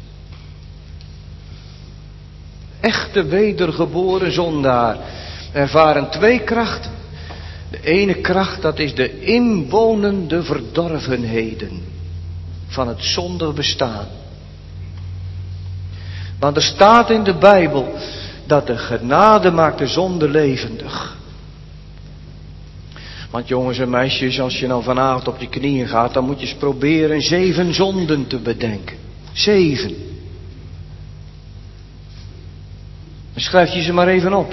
Echte wedergeboren zondaar ervaren twee krachten. De ene kracht, dat is de inwonende verdorvenheden van het zondig bestaan. Want er staat in de Bijbel dat de genade maakt de zonde levendig. Want jongens en meisjes, als je nou vanavond op je knieën gaat, dan moet je eens proberen zeven zonden te bedenken. Zeven. Dan schrijf je ze maar even op.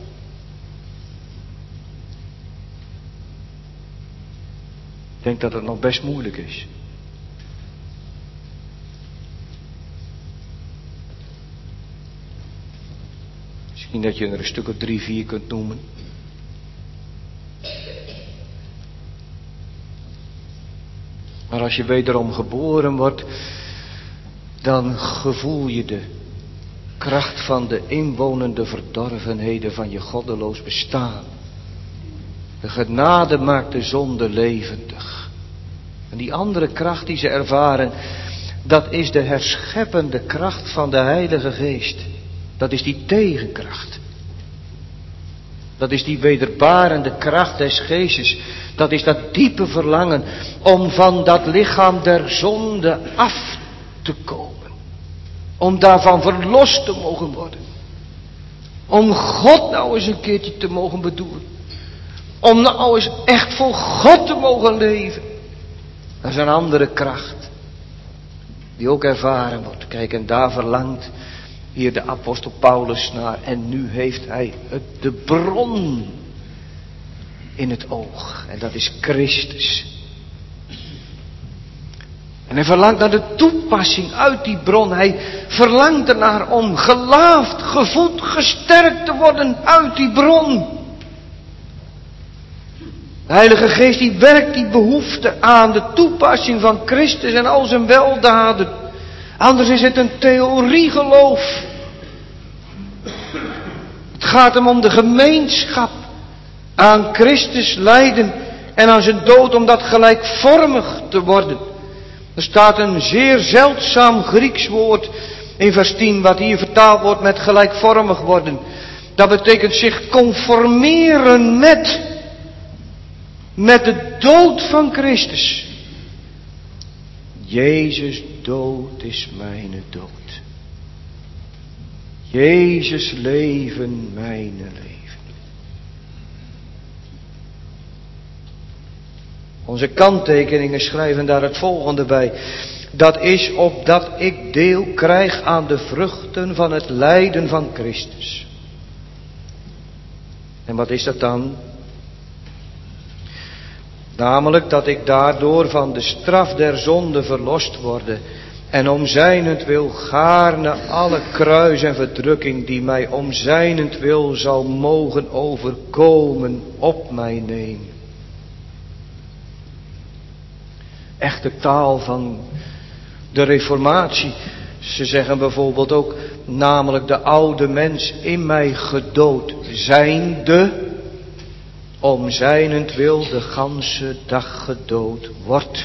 Ik denk dat het nog best moeilijk is. Misschien dat je er een stuk of drie, vier kunt noemen. Maar als je wederom geboren wordt, dan gevoel je de kracht van de inwonende verdorvenheden van je goddeloos bestaan. De genade maakt de zonde levendig. En die andere kracht die ze ervaren, dat is de herscheppende kracht van de Heilige Geest. Dat is die tegenkracht. Dat is die wederbarende kracht des Geestes. Dat is dat diepe verlangen om van dat lichaam der zonde af te komen. Om daarvan verlost te mogen worden. Om God nou eens een keertje te mogen bedoelen. Om nou eens echt voor God te mogen leven. Dat is een andere kracht. Die ook ervaren wordt. Kijk, en daar verlangt hier de apostel Paulus naar. En nu heeft hij het, de bron in het oog. En dat is Christus. En hij verlangt naar de toepassing uit die bron. Hij verlangt ernaar om gelaafd, gevoed, gesterkt te worden uit die bron. De Heilige Geest die werkt die behoefte aan de toepassing van Christus en al zijn weldaden. Anders is het een theoriegeloof. Het gaat hem om de gemeenschap aan Christus lijden en aan zijn dood om dat gelijkvormig te worden. Er staat een zeer zeldzaam Grieks woord in vers tien wat hier vertaald wordt met gelijkvormig worden. Dat betekent zich conformeren met. met de dood van Christus. Jezus dood is mijn dood. Jezus leven mijn leven. Onze kanttekeningen schrijven daar het volgende bij. Dat is opdat ik deel krijg aan de vruchten van het lijden van Christus. En wat is dat dan? Namelijk dat ik daardoor van de straf der zonde verlost worde. En om zijnentwil gaarne alle kruis en verdrukking die mij om zijnentwil zal mogen overkomen op mij neem. Echte taal van de reformatie. Ze zeggen bijvoorbeeld ook, namelijk de oude mens in mij gedood zijnde, om zijnentwil de ganse dag gedood wordt.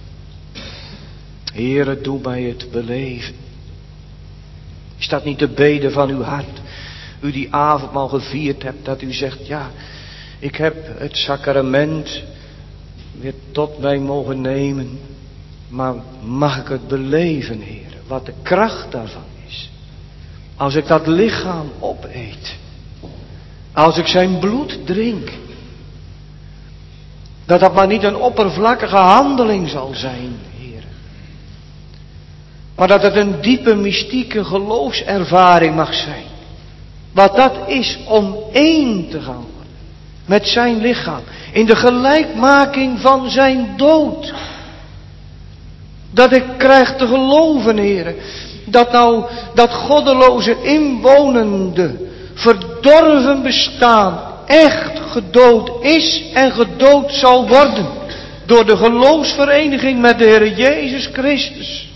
Heere, doe mij het beleven. Is dat niet de bede van uw hart? U die avondmaal gevierd hebt, dat u zegt, ja, ik heb het sacrament weer tot mij mogen nemen. Maar mag ik het beleven, Heer, wat de kracht daarvan is. Als ik dat lichaam opeet. Als ik zijn bloed drink. Dat dat maar niet een oppervlakkige handeling zal zijn, Heer. Maar dat het een diepe, mystieke geloofservaring mag zijn. Wat dat is om één te gaan worden. Met zijn lichaam. In de gelijkmaking van zijn dood. Dat ik krijg te geloven, Heer. Dat nou dat goddeloze, inwonende, verdorven bestaan echt gedood is en gedood zal worden. Door de geloofsvereniging met de Heer Jezus Christus.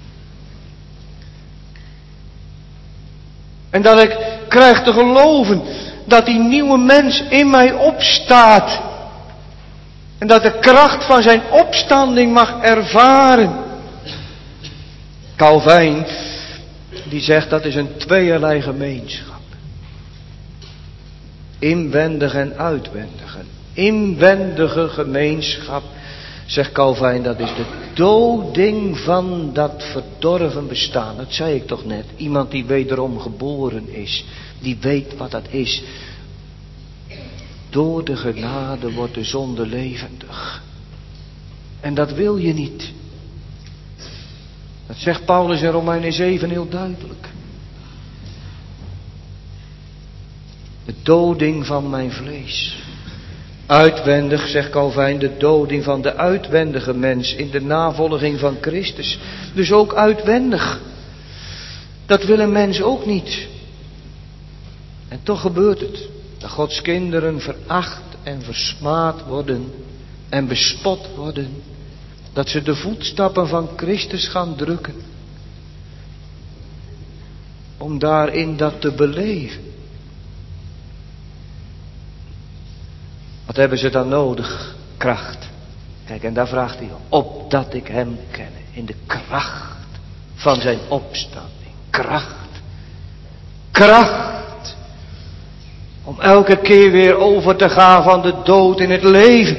En dat ik krijg te geloven dat die nieuwe mens in mij opstaat. En dat de kracht van zijn opstanding mag ervaren. Calvijn, die zegt dat is een tweeërlei gemeenschap. Inwendig en uitwendig. Inwendige gemeenschap, zegt Calvijn, dat is de doding van dat verdorven bestaan. Dat zei ik toch net. Iemand die wederom geboren is, die weet wat dat is. Door de genade wordt de zonde levendig. En dat wil je niet. Dat zegt Paulus in Romeinen zeven heel duidelijk. De doding van mijn vlees. Uitwendig, zegt Calvijn, de doding van de uitwendige mens in de navolging van Christus. Dus ook uitwendig. Dat wil een mens ook niet. En toch gebeurt het. Dat Gods kinderen veracht en versmaad worden en bespot worden. Dat ze de voetstappen van Christus gaan drukken. Om daarin dat te beleven. Wat hebben ze dan nodig? Kracht. Kijk, en daar vraagt hij om. Opdat ik hem ken. In de kracht van zijn opstanding. Kracht. Kracht. Om elke keer weer over te gaan van de dood in het leven.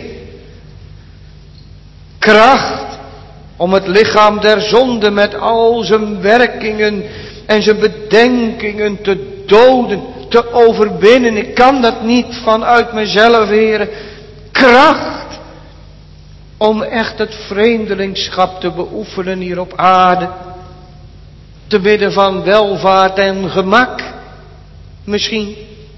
Kracht. Om het lichaam der zonde met al zijn werkingen en zijn bedenkingen te doden. Te overwinnen. Ik kan dat niet vanuit mezelf, heren. Kracht. Om echt het vreemdelingschap te beoefenen hier op aarde. Te midden van welvaart en gemak. Misschien.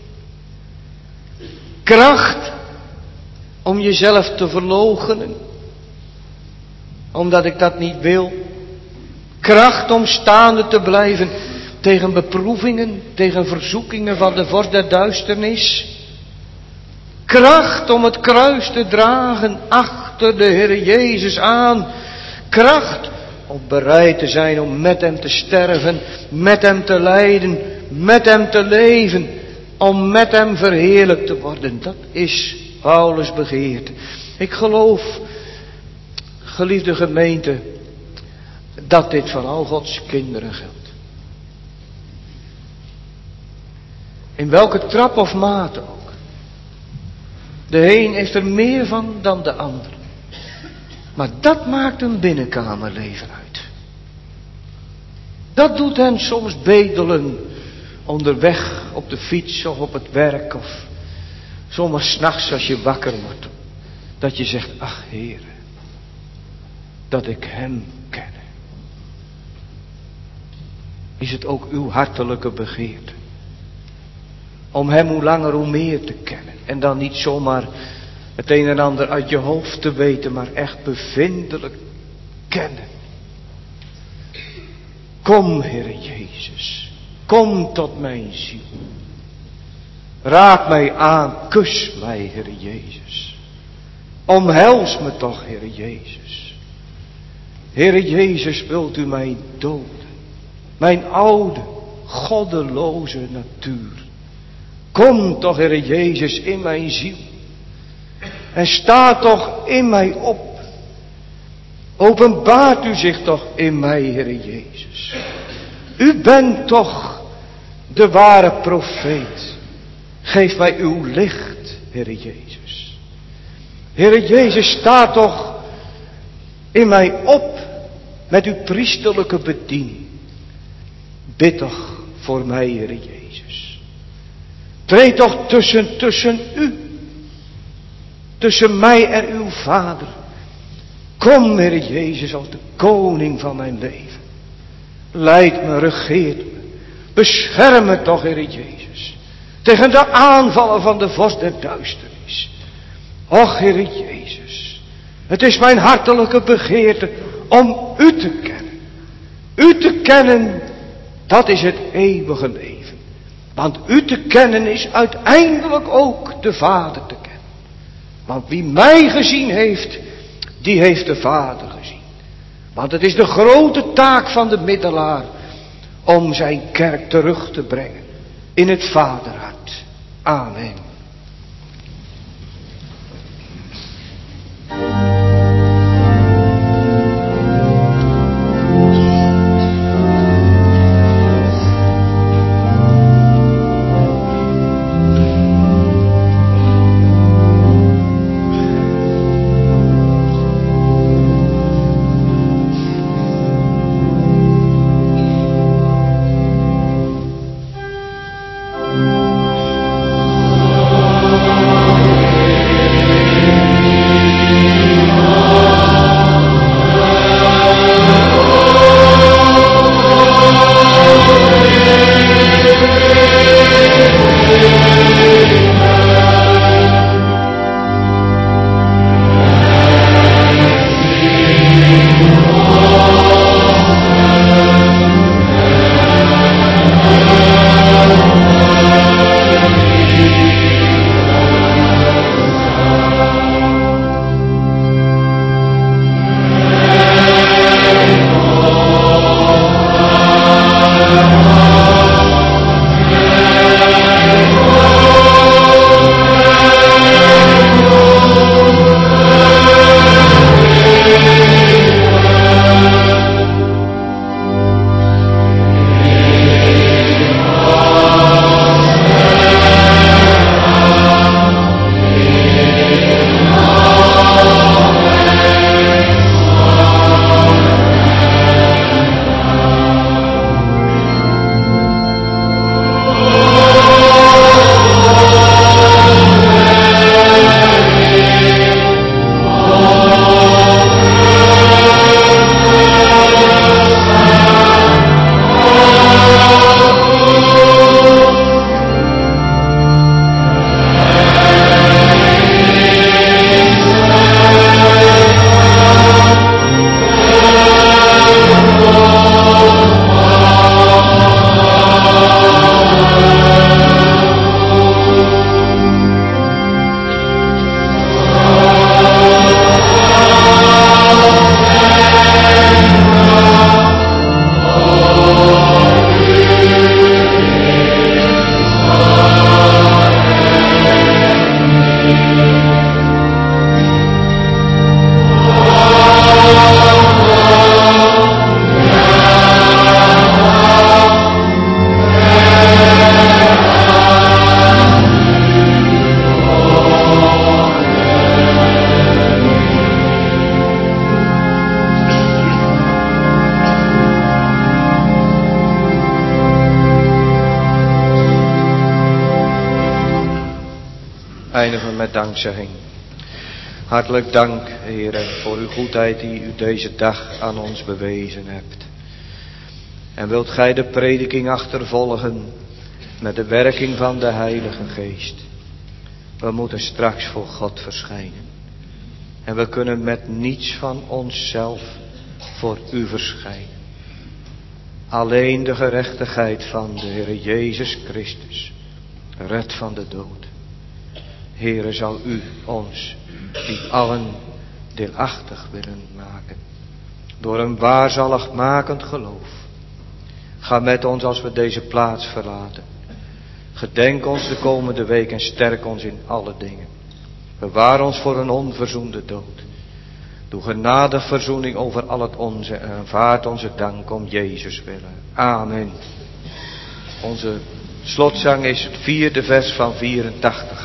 Kracht. Om jezelf te verloochenen. Omdat ik dat niet wil. Kracht om staande te blijven. Tegen beproevingen, tegen verzoekingen van de vorst der duisternis. Kracht om het kruis te dragen achter de Heer Jezus aan. Kracht om bereid te zijn om met hem te sterven, met hem te lijden, met hem te leven. Om met hem verheerlijkt te worden. Dat is Paulus' begeerte. Ik geloof, geliefde gemeente, dat dit voor al Gods kinderen geldt. In welke trap of mate ook. De een heeft er meer van dan de ander. Maar dat maakt een binnenkamerleven uit. Dat doet hen soms bedelen onderweg op de fiets of op het werk. Of soms 's nachts als je wakker wordt. Dat je zegt, ach Heere, dat ik hem ken. Is het ook uw hartelijke begeerte om hem hoe langer hoe meer te kennen. En dan niet zomaar het een en ander uit je hoofd te weten, maar echt bevindelijk kennen. Kom, Heere Jezus, kom tot mijn ziel. Raak mij aan, kus mij, Heere Jezus. Omhels me toch, Heere Jezus. Heere Jezus, wilt u mij doden? Mijn oude, goddeloze natuur. Kom toch, Heere Jezus, in mijn ziel. En sta toch in mij op. Openbaart u zich toch in mij, Heere Jezus. U bent toch de ware profeet. Geef mij uw licht, Heere Jezus. Heere Jezus, sta toch in mij op met uw priesterlijke bediening. Bid toch voor mij, Heere Jezus. Treed toch tussen, tussen u. Tussen mij en uw Vader. Kom, Heere Jezus, als de koning van mijn leven. Leid me, regeert me. Bescherm me toch, Heere Jezus. Tegen de aanvallen van de vorst der duisternis. Och, Heere Jezus. Het is mijn hartelijke begeerte om u te kennen. U te kennen, dat is het eeuwige leven. Want u te kennen is uiteindelijk ook de Vader te kennen. Want wie mij gezien heeft, die heeft de Vader gezien. Want het is de grote taak van de middelaar om zijn kerk terug te brengen in het Vaderhart. Amen. met dankzegging. Hartelijk dank, Heere, voor uw goedheid die u deze dag aan ons bewezen hebt. En wilt gij de prediking achtervolgen met de werking van de Heilige Geest. We moeten straks voor God verschijnen. En we kunnen met niets van onszelf voor u verschijnen. Alleen de gerechtigheid van de Heer Jezus Christus redt van de dood. Heere, zal u ons, die allen deelachtig willen maken, door een waarzaligmakend geloof. Ga met ons als we deze plaats verlaten. Gedenk ons de komende week en sterk ons in alle dingen. Bewaar ons voor een onverzoende dood. Doe genadig verzoening over al het onze en aanvaard onze dank om Jezus willen. Amen. Onze slotzang is het vierde vers van vierentachtig.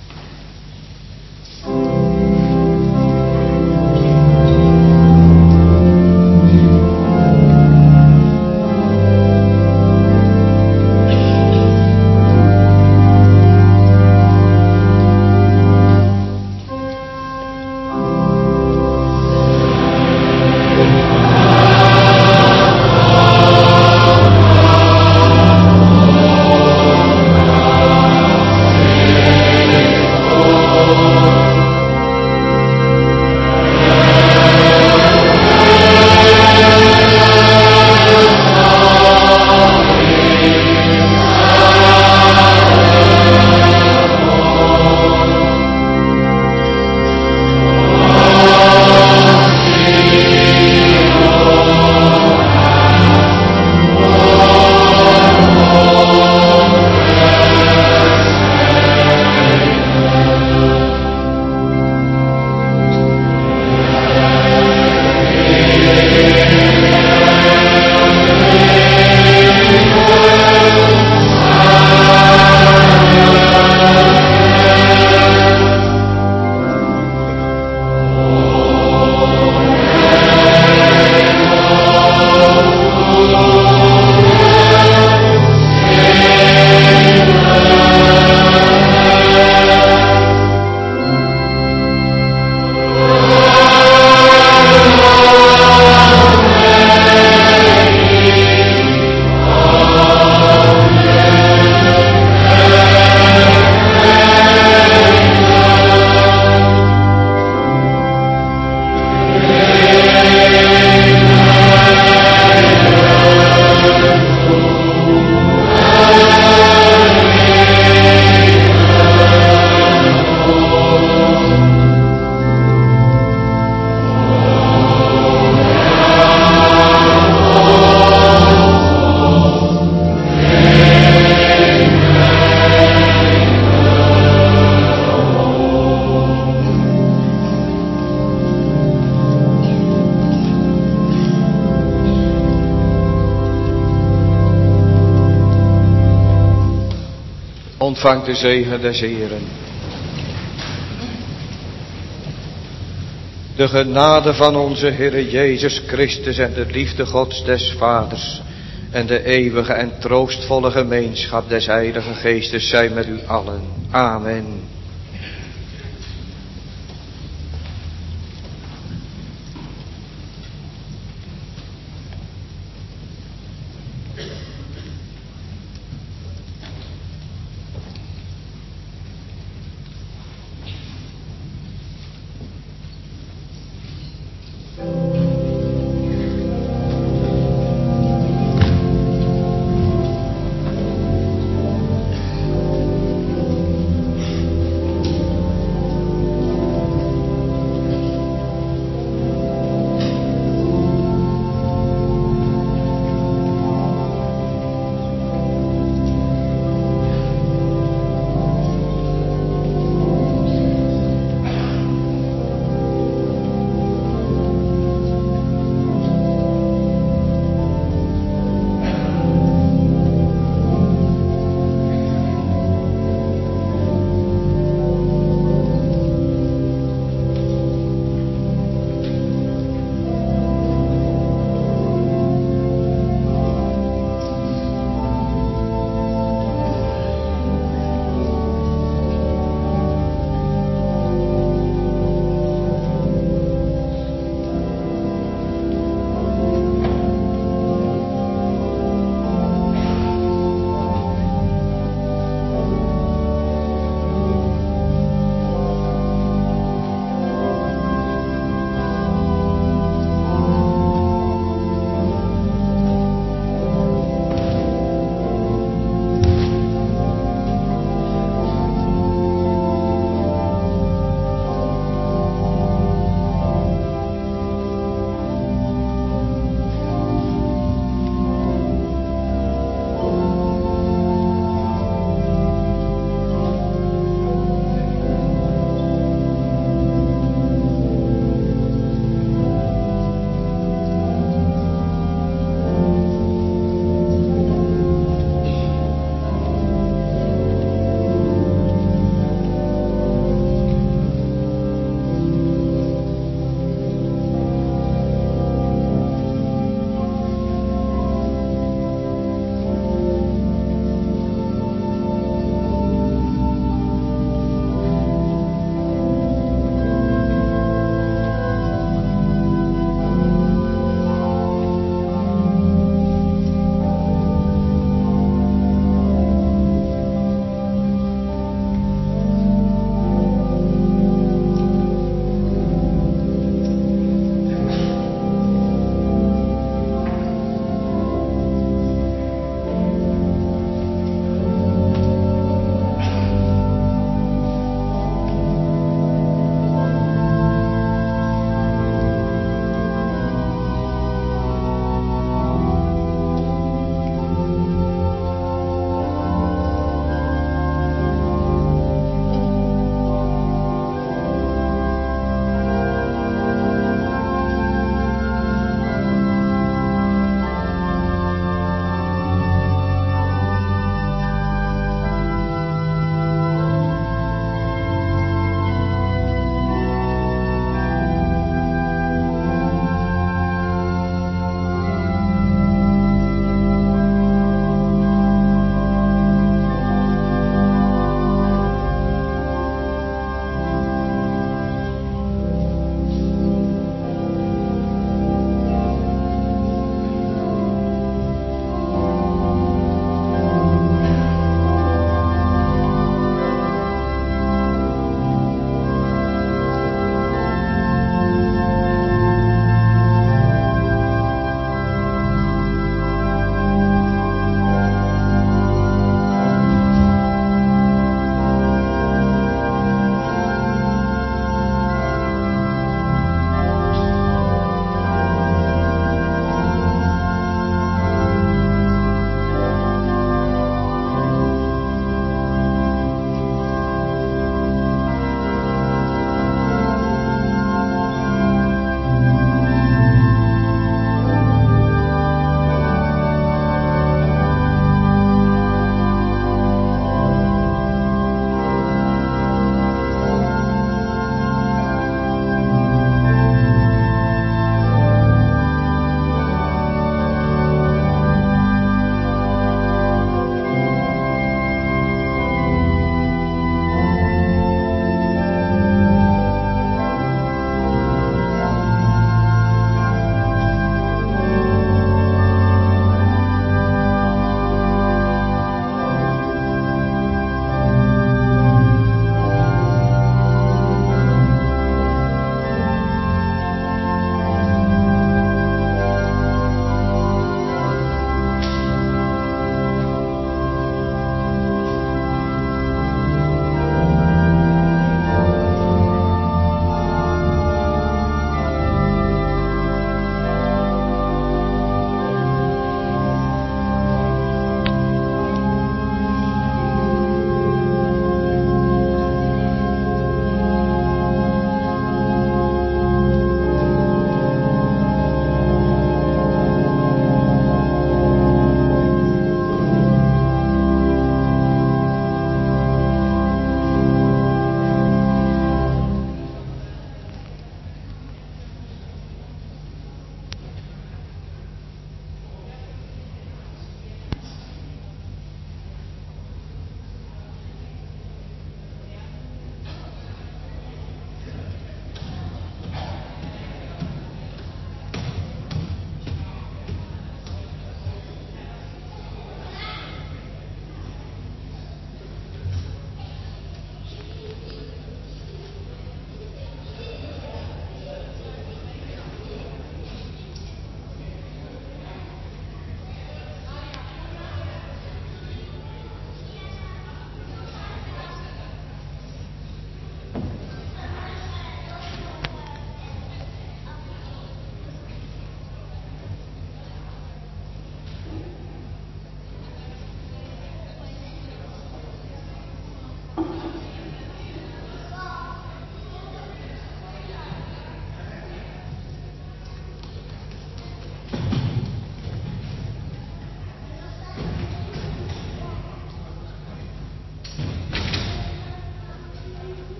Ontvang de zegen des Heeren. De genade van onze Heere Jezus Christus en de liefde Gods des Vaders en de eeuwige en troostvolle gemeenschap des Heilige Geestes zij met u allen. Amen.